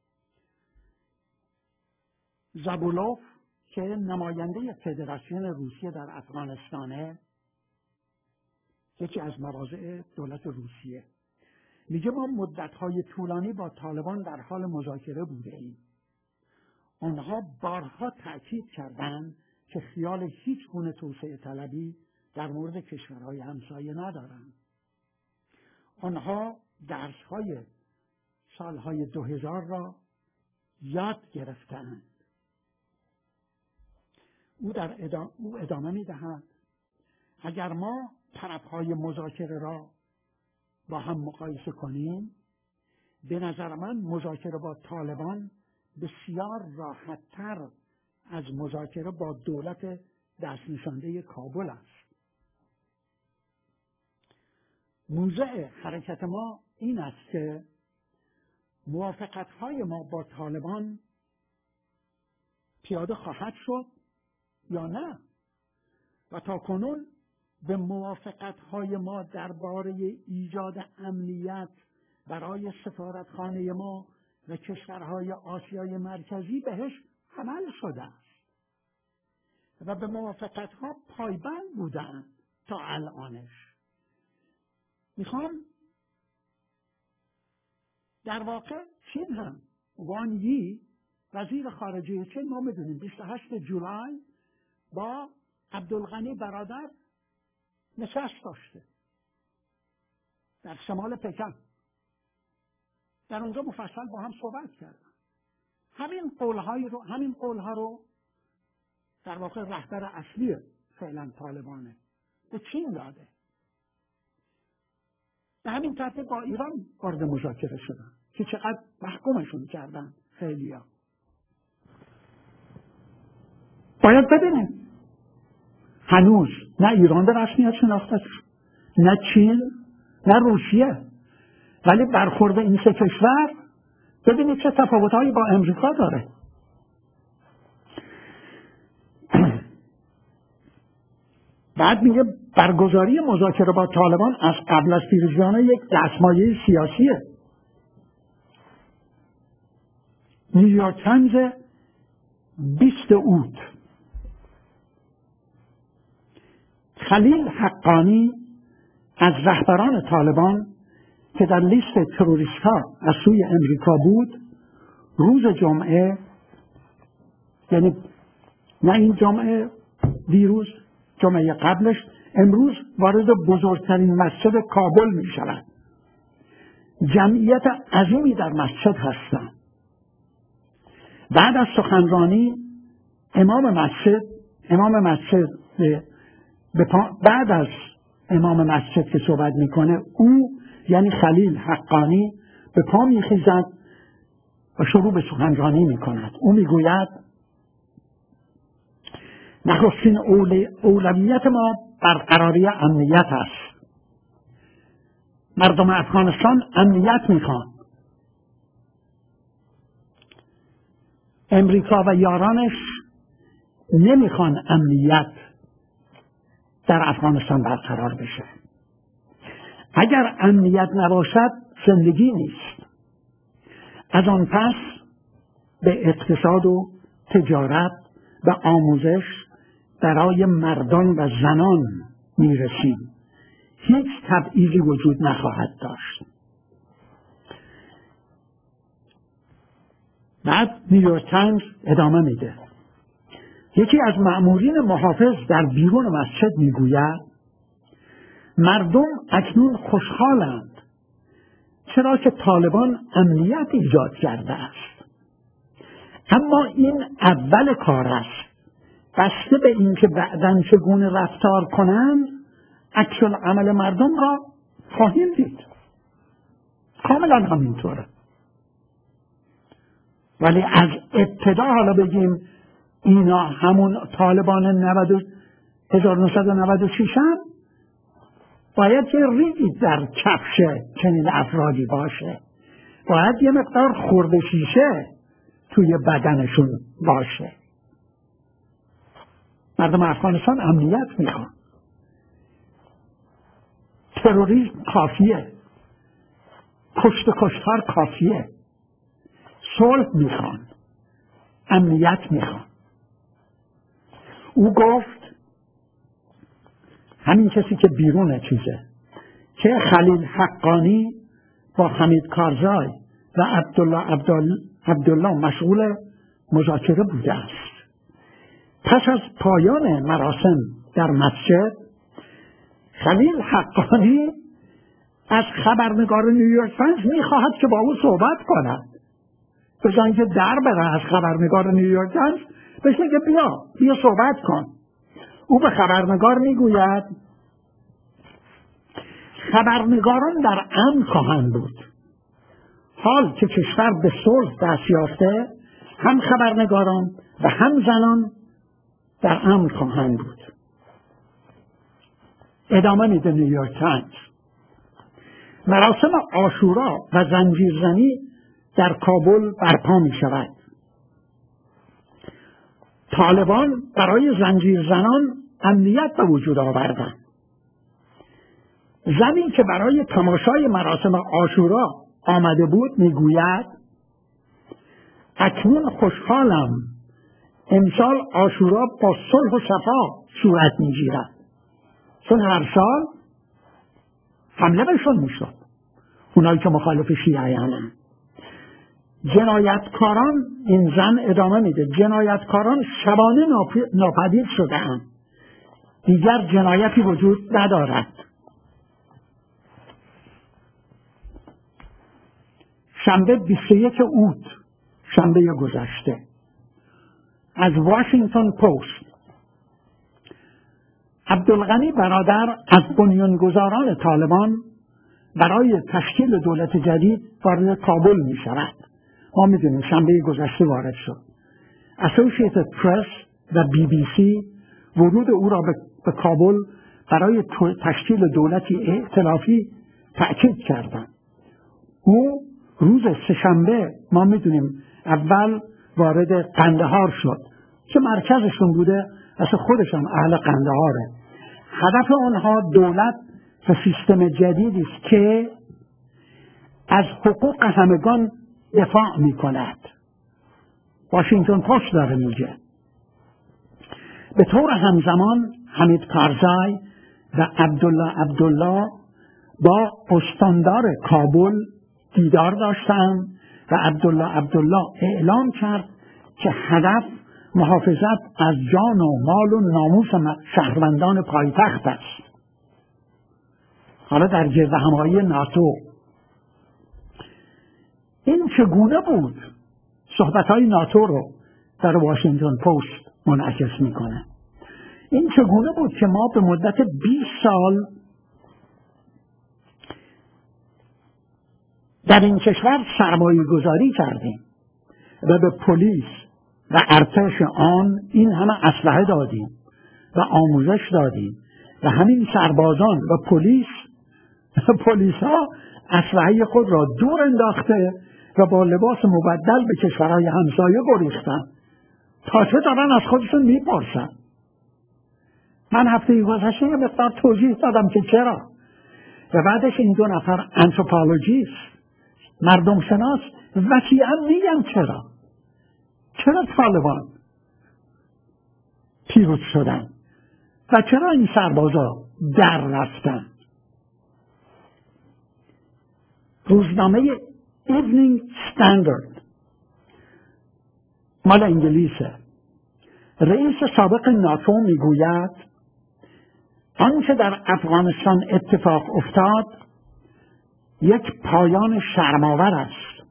زابولوف که نماینده فدراسیون روسیه در افغانستانه، یکی از مواضع دولت روسیه، میگه ما مدت‌های طولانی با طالبان در حال مذاکره بوده ایم. آنها بارها تأکید کردند که خیال هیچ گونه توسعه طلبی در مورد کشورهای همسایه ندارند. آنها درس‌های سالهای 2000 را یاد گرفتند. او ادامه می‌دهد اگر ما طرف‌های مذاکره را با هم مقایسه کنیم، به نظر من مذاکره با طالبان بسیار راحت‌تر از مذاکره با دولت دست نشانده کابل است. موضع حرکت ما این است که موافقت‌های ما با طالبان پیاده خواهد شد یا نه، و تاکنون به موافقت‌های ما درباره ایجاد امنیت برای سفارتخانه ما و کشورهای آسیای مرکزی بهش عمل شده است و به موافقت‌ها پایبند بودند تا الانش. میخوام در واقع چین هم وان یی وزیر خارجه چین ما میدونیم 28 جولای با عبدالغنی برادر نشست داشته در شمال پکن. در اونجا مفصل با هم صحبت کردن. همین قولها رو در واقع رهبر اصلی فعلا طالبانه به چین داده. به همین ترتیب با ایران وارد مذاکره شدن که چقدر محکومشون کردن خیلیا. باید ببینیم هنوز نه ایران به رسمیت شناخته شد، نه چین، نه روسیه، ولی برخورد این سه کشور ببینید چه تفاوت‌هایی با امریکا داره. بعد میگه برگزاری مذاکره با طالبان از قبل از پیروزی یک دستمایه سیاسیه. نیویورک تایمز 20 اوت. خلیل حقانی از رهبران طالبان که در لیست تروریست ها از سوی امریکا بود، روز جمعه، یعنی نه این جمعه، دیروز، جمعه قبلش، امروز وارد بزرگترین مسجد کابل می شود. جمعیت عظیمی در مسجد هستند. بعد از سخنرانی امام مسجد بعد از امام مسجد که صحبت میکنه، او یعنی خلیل حقانی به پا میخیزد و شروع به سخنرانی میکند. او میگوید نخستین اولویت ما برقراری امنیت است. مردم افغانستان امنیت میخوان. امریکا و یارانش نمیخوان امنیت در افغانستان برقرار بشه. اگر امنیت نباشد زندگی نیست. از آن پس به اقتصاد و تجارت و آموزش برای مردان و زنان میرسیم. هیچ تبعیضی وجود نخواهد داشت. بعد نیویورک تایمز ادامه میده. یکی از مأمورین محافظ در بیرون مسجد میگوید مردم اکنون خوشحالند چرا که طالبان امنیت ایجاد کرده است. اما این اول کار است. بسته به اینکه بعداً چگونه رفتار کنند عکس العمل مردم را خواهیم دید. کاملا همینطوره. ولی از ابتدا حالا بگیم اینا همون طالبان 1996 هم باید یه ریگی در کفش چنین افرادی باشه. باید یه مقدار خورده شیشه توی بدنشون باشه. مردم افغانستان امنیت میخوان. تروریسم کافیه. کشتار کافیه. صلح میخوان. امنیت میخوان. او گفت همین کسی که بیرون چیزه که خلیل حقانی با حمید کارزای و عبدالله مشغول مذاکره بوده است. پس از پایان مراسم در مسجد خلیل حقانی از خبرنگار نیویورک تایمز میخواهد که با او صحبت کند. به جای اینکه در بره از خبرنگار نیویورک تایمز بهش میگه بیا صحبت کن. او به خبرنگار میگوید خبرنگاران در امن خواهند بود. حال که کشور به صلح دست یافته هم خبرنگاران و هم زنان در امن خواهند بود. ادامه میده نیویورک تایمز. مراسم عاشورا و زنجیرزنی در کابل برپا می شود. طالبان برای زنجیرزنان امنیت به وجود آوردند. زنی که برای تماشای مراسم عاشورا آمده بود میگوید اکنون خوشحالم امسال عاشورا با صلح و صفا صورت میگیرد. چون هر سال حمله بهشون میشد. اونایی که مخالف شیعیانن جنایتکاران، این زن ادامه میده، جنایتکاران شبانه ناپدید شده‌اند. دیگر جنایتی وجود ندارد. شنبه 21 اوت، شنبه گذشته، از واشنگتن پست: عبدالغنی برادر از بنیانگذاران طالبان برای تشکیل دولت جدید وارد کابل می شود. ما می دونیم شنبه گذشته وارد شد. اسوسییتد پرس و BBC ورود او را به کابل برای تشکیل دولتی ائتلافی تأکید کردند. او روز سه‌شنبه ما می دونیم اول وارد قندهار شد که مرکزشون بوده، اصلا خودشان اهل قندهاره. هدف آنها دولت و سیستم جدیدی است که از حقوق همگان دفاع می کند. واشنگتن پست داره میگه. به طور همزمان حمید کارزای و عبدالله با استاندار کابل دیدار داشتند و عبدالله اعلام کرد که هدف محافظت از جان و مال و ناموس شهروندان پایتخت است. حالا در گردهمایی ناتو این چگونه بود؟ صحبت‌های ناتو رو در واشنگتن پست منعکس میکنه. این چگونه بود که ما به مدت 20 سال در این کشور سرمایه گذاری کردیم و به پلیس و ارتش آن این همه اسلحه دادیم و آموزش دادیم و همین سربازان و پلیس ها اسلحه خود را دور انداخته و با لباس مبدل به کشورهای همسایه گریختن. تازه دارن از خودشون میپرسن. من هفته گذشته یه مقدار توضیح دادم که چرا، و بعدش این 2 نفر انتروپولوژیست، مردم شناس، وسیعا میگن چرا طالبان پیروز شدن و چرا این سربازا در رفتن. روزنامه ایونینگ استاندارد مال انگلیسه. رئیس سابق ناتو میگوید آنچه در افغانستان اتفاق افتاد یک پایان شرم‌آور است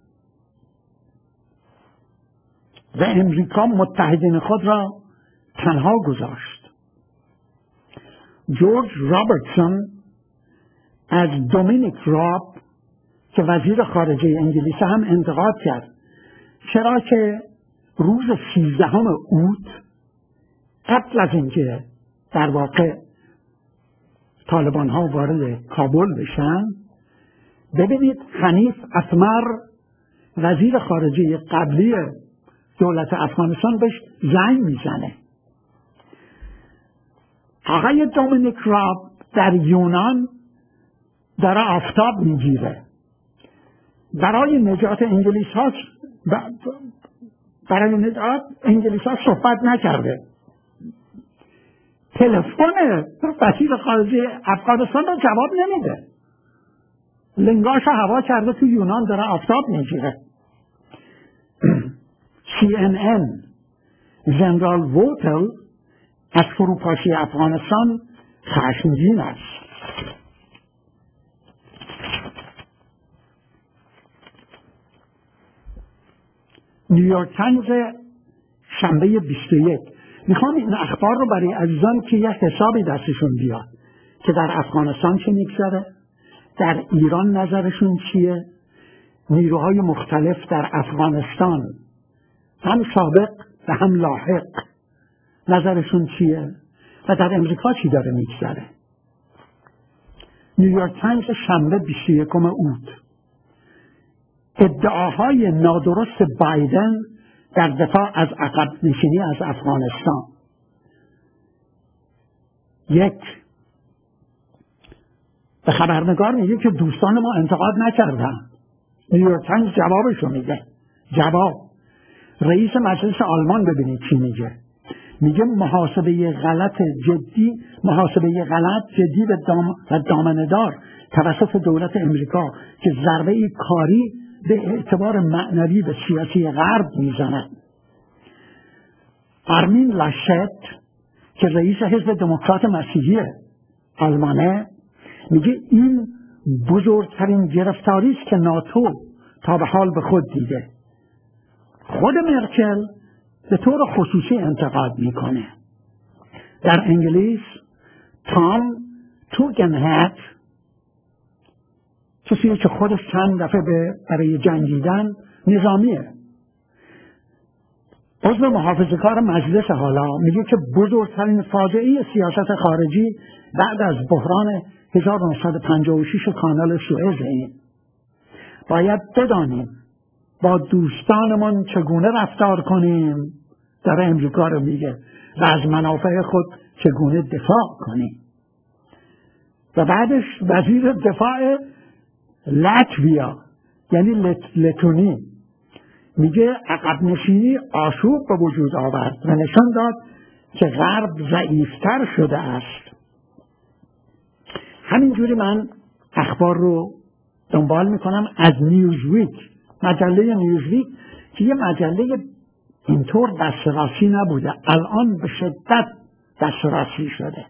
و امریکا متحدین خود را تنها گذاشت. جورج رابرتسون از دومینیک راب که وزیر خارجه انگلیس هم انتقاد کرد، چرا که روز 13 اوت قبل از اینکه در واقع طالبان ها وارد کابل بشن، ببینید حنیف اتمر وزیر خارجه قبلی دولت افغانستان بهش زنگ میزنه. آقای دومینیک راب در یونان داره آفتاب میگیره. برای نجات انگلیس ها صحبت نکرده. تلفن وزیر خارجه افغانستان رو جواب نمیده. لنگاش هوا کرده تو یونان داره آفتاب میگیره. CNN ژنرال ووتل از فروپاشی افغانستان خشمگین است. نیویورک تایمز شنبه 21. میخوام این اخبار رو برای عزیزان که یه حسابی دستشون بیاد که در افغانستان چه میگذره، در ایران نظرشون چیه، نیروهای مختلف در افغانستان هم سابق و هم لاحق نظرشون چیه و در امریکا چی داره میگذره. نیویورک تایمز شنبه 21 اوت: ادعاهای نادرست بایدن در دفاع از عقب نشینی از افغانستان. 1. به خبرنگار میگه که دوستان ما انتقاد نکردن. نیویورک تایمز جوابشو میده. جواب: رئیس مجلس آلمان ببینید چی میگه. میگه محاسبه غلط جدی و دامنه‌دار توسط دولت امریکا که ضربه کاری به اعتبار معنوی به سیاسی غرب میزند. آرمین لاشت که رئیس حزب دموکرات مسیحی آلمانه میگه این بزرگترین گرفتاری است که ناتو تا به حال به خود دیده. خود مرکل به طور خصوصی انتقاد میکنه. در انگلیس تام توگنهت کسی که خودش چند دفعه برای جنگیدن نظامیه، عضو محافظه‌کار مجلس حالا میگه که بزرگترین فاجعه سیاست خارجی بعد از بحران 1956 کانال سوئز این. باید بدانیم با دوستانمان چگونه رفتار کنیم، در امریکا رو میگه، و از منافع خود چگونه دفاع کنیم. و بعدش وزیر دفاع لاتویا یعنی لتونی میگه عقب نشینی آشوب به وجود آورد و نشان داد که غرب ضعیفتر شده است. همینجوری من اخبار رو دنبال میکنم از نیوزویک، مجله نیوزویک که یه مجله اینطور دسترسی نبوده، الان به شدت دسترسی شده.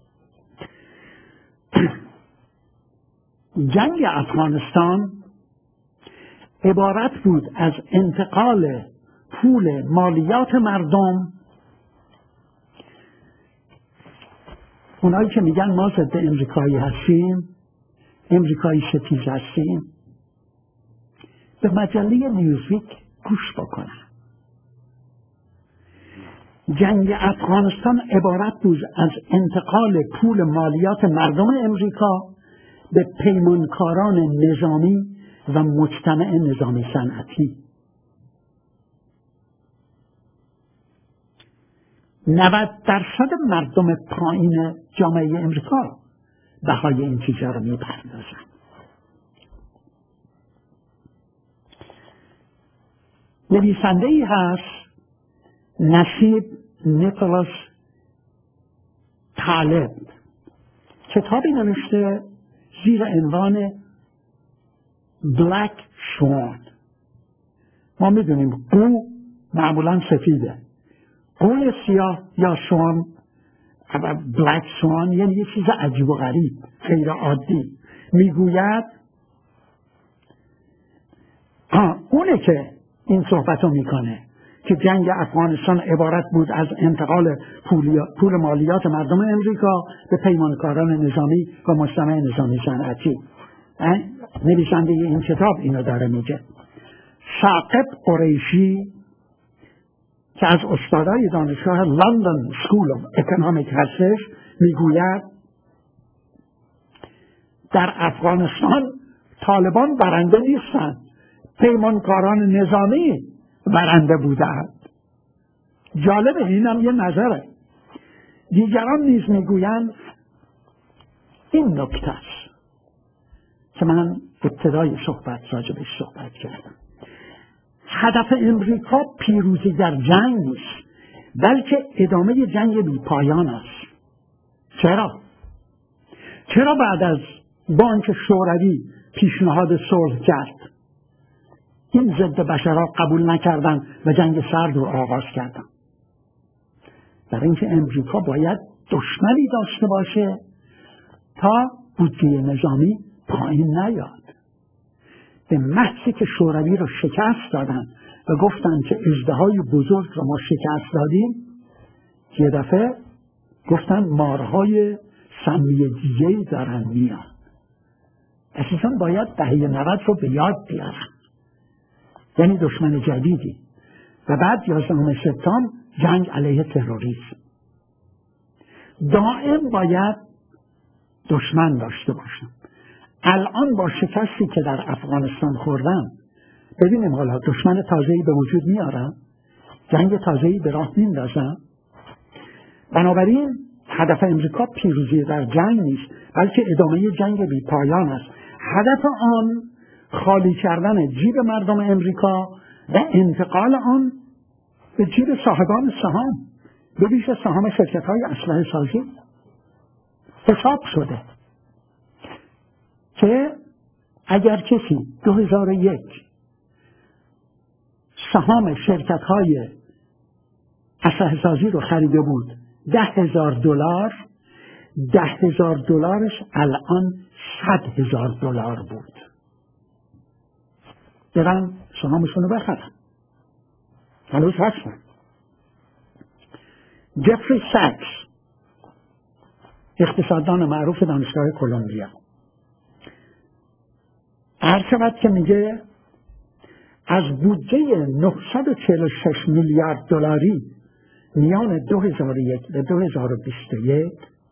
جنگ افغانستان عبارت بود از انتقال پول مالیات مردم، اونایی که میگن ما ضد امریکایی هستیم، امریکایی ستیز هستیم، به مجله نیوزویک گوش بکنن. جنگ افغانستان عبارت بود از انتقال پول مالیات مردم امریکا به پیمانکاران نظامی و مجتمع نظامی صنعتی. 90% مردم پایین جامعه امریکا بهای این چیزا رو میپردازن. نویسنده ای هست نصیب نیکولاس طالب، کتابی نوشته زیر عنوان بلک شوان. ما میدونیم قو معمولا سفیده، قوی سیاه یا شوان، بلک شوان یعنی یه چیز عجیب و غریب، غیر عادی. میگوید اونه که این صحبت رو میکنه که جنگ افغانستان عبارت بود از انتقال پول مالیات مردم امریکا به پیمانکاران نظامی و مجتمع نظامی صنعتی. نویسنده این کتاب اینو داره میگه. ثاقب قریشی که از استادای دانشگاه لندن سکول اف اکونومیک هستش میگوید در افغانستان طالبان برنده نیستند، پیمانکاران نظامی برنده بودند. جالبه، اینم یه نظره. دیگران نیز میگویند این نکته است که من ابتدای صحبت راجبش صحبت کردم. هدف امریکا پیروزی در جنگ نیست، بلکه ادامه جنگ بی پایان است. چرا بعد از بانک شوروی پیشنهاد صلح کرد این ضد بشرها قبول نکردن و جنگ سرد رو آغاز کردن؟ برای اینکه امریکا باید دشمنی داشته باشه تا بودجه نظامی پایین نیاد. به محضی که شوروی رو شکست دادن و گفتن که اژدهای بزرگ رو ما شکست دادیم، یه دفعه گفتن مارهای سمی دیگه‌ای دارن میان. اساساً باید دهه 90 رو به یاد بیارن، یعنی دشمن جدیدی. و بعد 11 سپتامبر جنگ علیه تروریسم. دائم باید دشمن داشته باشن. الان با شکستی که در افغانستان خوردن، ببینیم حالا دشمن تازه‌ای به وجود میارن، جنگ تازه‌ای به راه میندازن. بنابراین هدف امریکا پیروزی در جنگ نیست، بلکه ادامه جنگ بی پایان است. هدف آن خالی کردن جیب مردم امریکا و انتقال آن به جیب صاحبان سهام، به ویژه سهام شرکت‌های اسلحه سازی. حساب شده که اگر کسی 2001 سهام شرکت های اسلحه سازی رو خریده بود $10,000. $10,000 الان $100,000 بود. برن سهامشون رو بخرن. هنوز هستن. جفری ساکس، اقتصاددان معروف دانشگاه کلمبیا، عرض شود که میگه از بودجه 946 میلیارد دلاری میان 2001 و 2021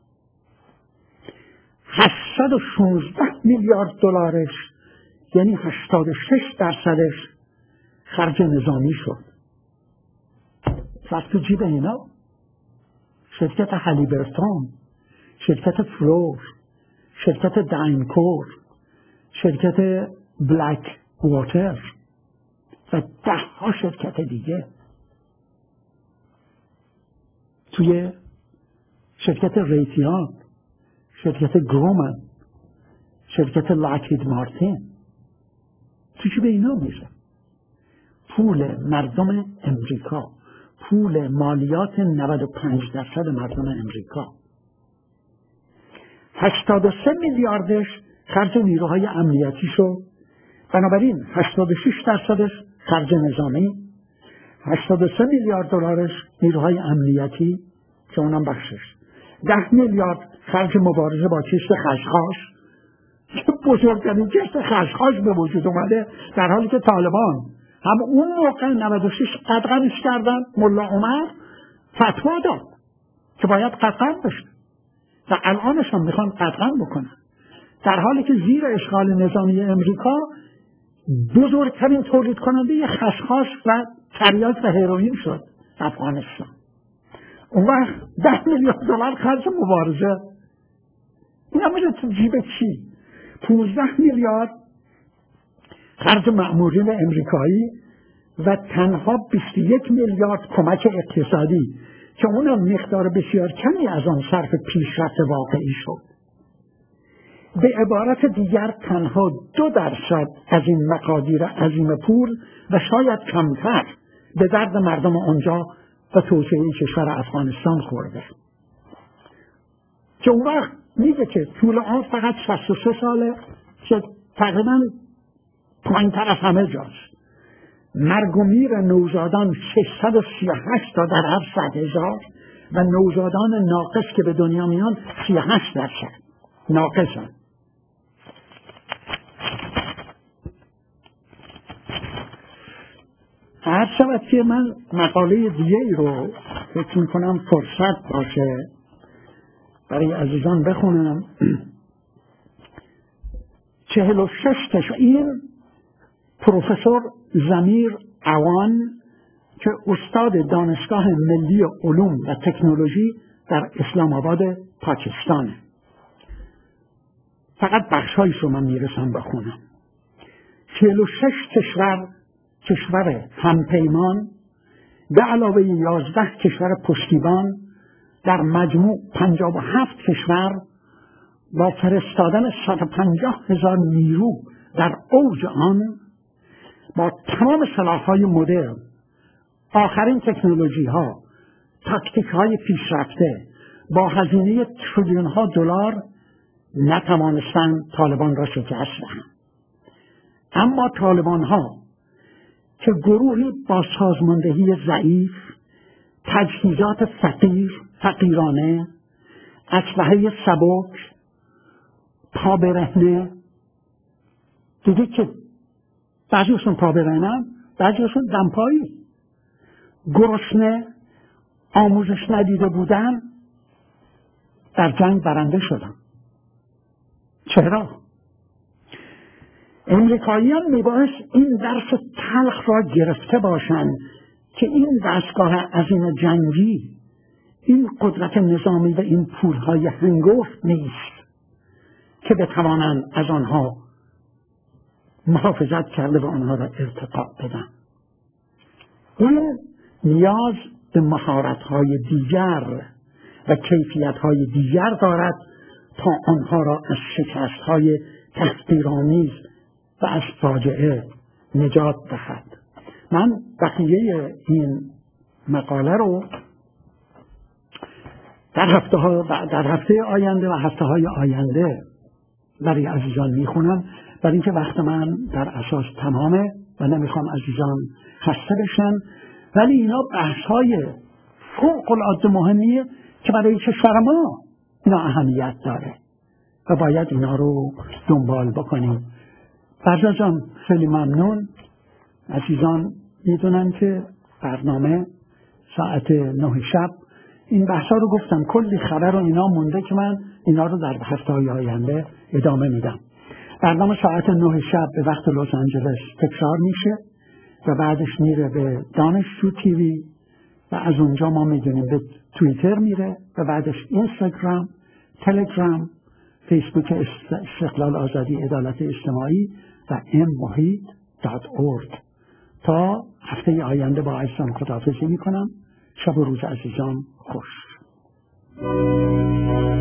816 میلیارد دلارش، یعنی 86%ش خرج نظامی شد. رفت تو جیب اینا. شرکت هالیبرتون، شرکت فلور، شرکت داینکور، شرکت بلک واتر و 10 شرکت دیگه، توی شرکت ریتیان، شرکت گرومن، شرکت لاکهید مارتین، تو چی به اینا میشه؟ پول مردم امریکا، پول مالیات 95% مردم امریکا. 83 میلیاردش خرج نیروهای امنیتی شد. بنابراین 86%ش خرج نظامی، 83 میلیارد دلارش نیروهای امنیتی که اونم بخشش، 10 میلیارد خرج مبارزه با کشت خشخاش که بزرگترین کشت خشخاش به وجود اومده در حالی که طالبان هم اون موقع 96 قدغنش کردن. ملا عمر فتوا داد که باید قدغن بشه و الانش هم میخوان قدغن بکنن، در حالی که زیر اشغال نظامی امریکا بزرگترین تولید کننده خشخاش و تریاک و هروئین شد افغانستان. اون وقت 10 میلیارد دلار خرج مبارزه. این هم میره تو جیب کی؟ 15 میلیارد خرج مأمورین امریکایی و تنها 21 میلیارد کمک اقتصادی که اونم مقدار بسیار کمی از آن صرف پیشرفت واقعی شد. به عبارت دیگر تنها 2% از این مقادیر عظیم پول و شاید کمتر به درد مردم آنجا و توسعه کشور افغانستان خورده، که اون وقت میگه که طول آن فقط 63 ساله که تقریبا پایین‌تر از همه جاست. مرگ و میر نوزادان 638 تا در هر 100,000 و نوزادان ناقص که به دنیا میان 38% ناقصن. هر شود که من مقاله دیگه ای رو فکر میکنم فرصت باشه برای عزیزان بخونم. 46 این پروفسور ضمیر عوان که استاد دانشگاه ملی علوم و تکنولوژی در اسلام آباد پاکستانه. فقط بخشایش رو من میرسم بخونم. 46 کشور همپیمان به علاوه 11 کشور پشتیبان، در مجموع 57 کشور با فرستادن 150,000 نیرو در اوج آن، با تمام سلاح‌های مدرن، آخرین تکنولوژی ها، تاکتیک های پیشرفته، با هزینه تریلیون ها دلار نتوانستند طالبان را شکست دهند. اما طالبان ها که گروهی با سازماندهی ضعیف، تجهیزات فقیرانه، اسلحه سبک، پا برهنه، دیگه که بعضیشون پا برهنه، بعضیشون دمپایی، گرسنه، آموزش ندیده بودن، در جنگ برنده شدن. چرا؟ امریکاییان میبایست این درس تلخ را گرفته باشند که این دستگاه عظیم جنگی، این قدرت نظامی و این پولهای هنگفت نیست که بتوانند از آنها محافظت کرده و آنها را ارتقا بدن. این نیاز به مهارت‌های دیگر و کیفیت‌های دیگر دارد تا آنها را از شکست‌های تحقیرآمیز و از فاجعه نجات دهد. من بقیه این مقاله رو در هفته آینده و هفته های آینده برای عزیزان میخونم، برای اینکه وقت من در اساس تمامه و نمیخوام عزیزان خسته بشن، ولی اینا بحث های فوق العاده مهمیه که برای کشور ما اینا اهمیت داره و باید اینا رو دنبال بکنیم. فرزا جان خیلی ممنون. عزیزان میدونن که برنامه ساعت 9 شب این بحثا رو گفتم، کلی خبر و اینا مونده که من اینا رو در هفته‌های آینده ادامه میدم. برنامه ساعت 9 شب به وقت لس آنجلس تکرار میشه و بعدش میره به دانشجو تیوی و از اونجا ما میدونیم به توییتر میره و بعدش اینستاگرام، تلگرام، فیسبوک استقلال آزادی عدالت اجتماعی و mmohit.org. تا هفته آینده با عزیزان خداحافظی میکنم. شب و روز عزیزان خوش.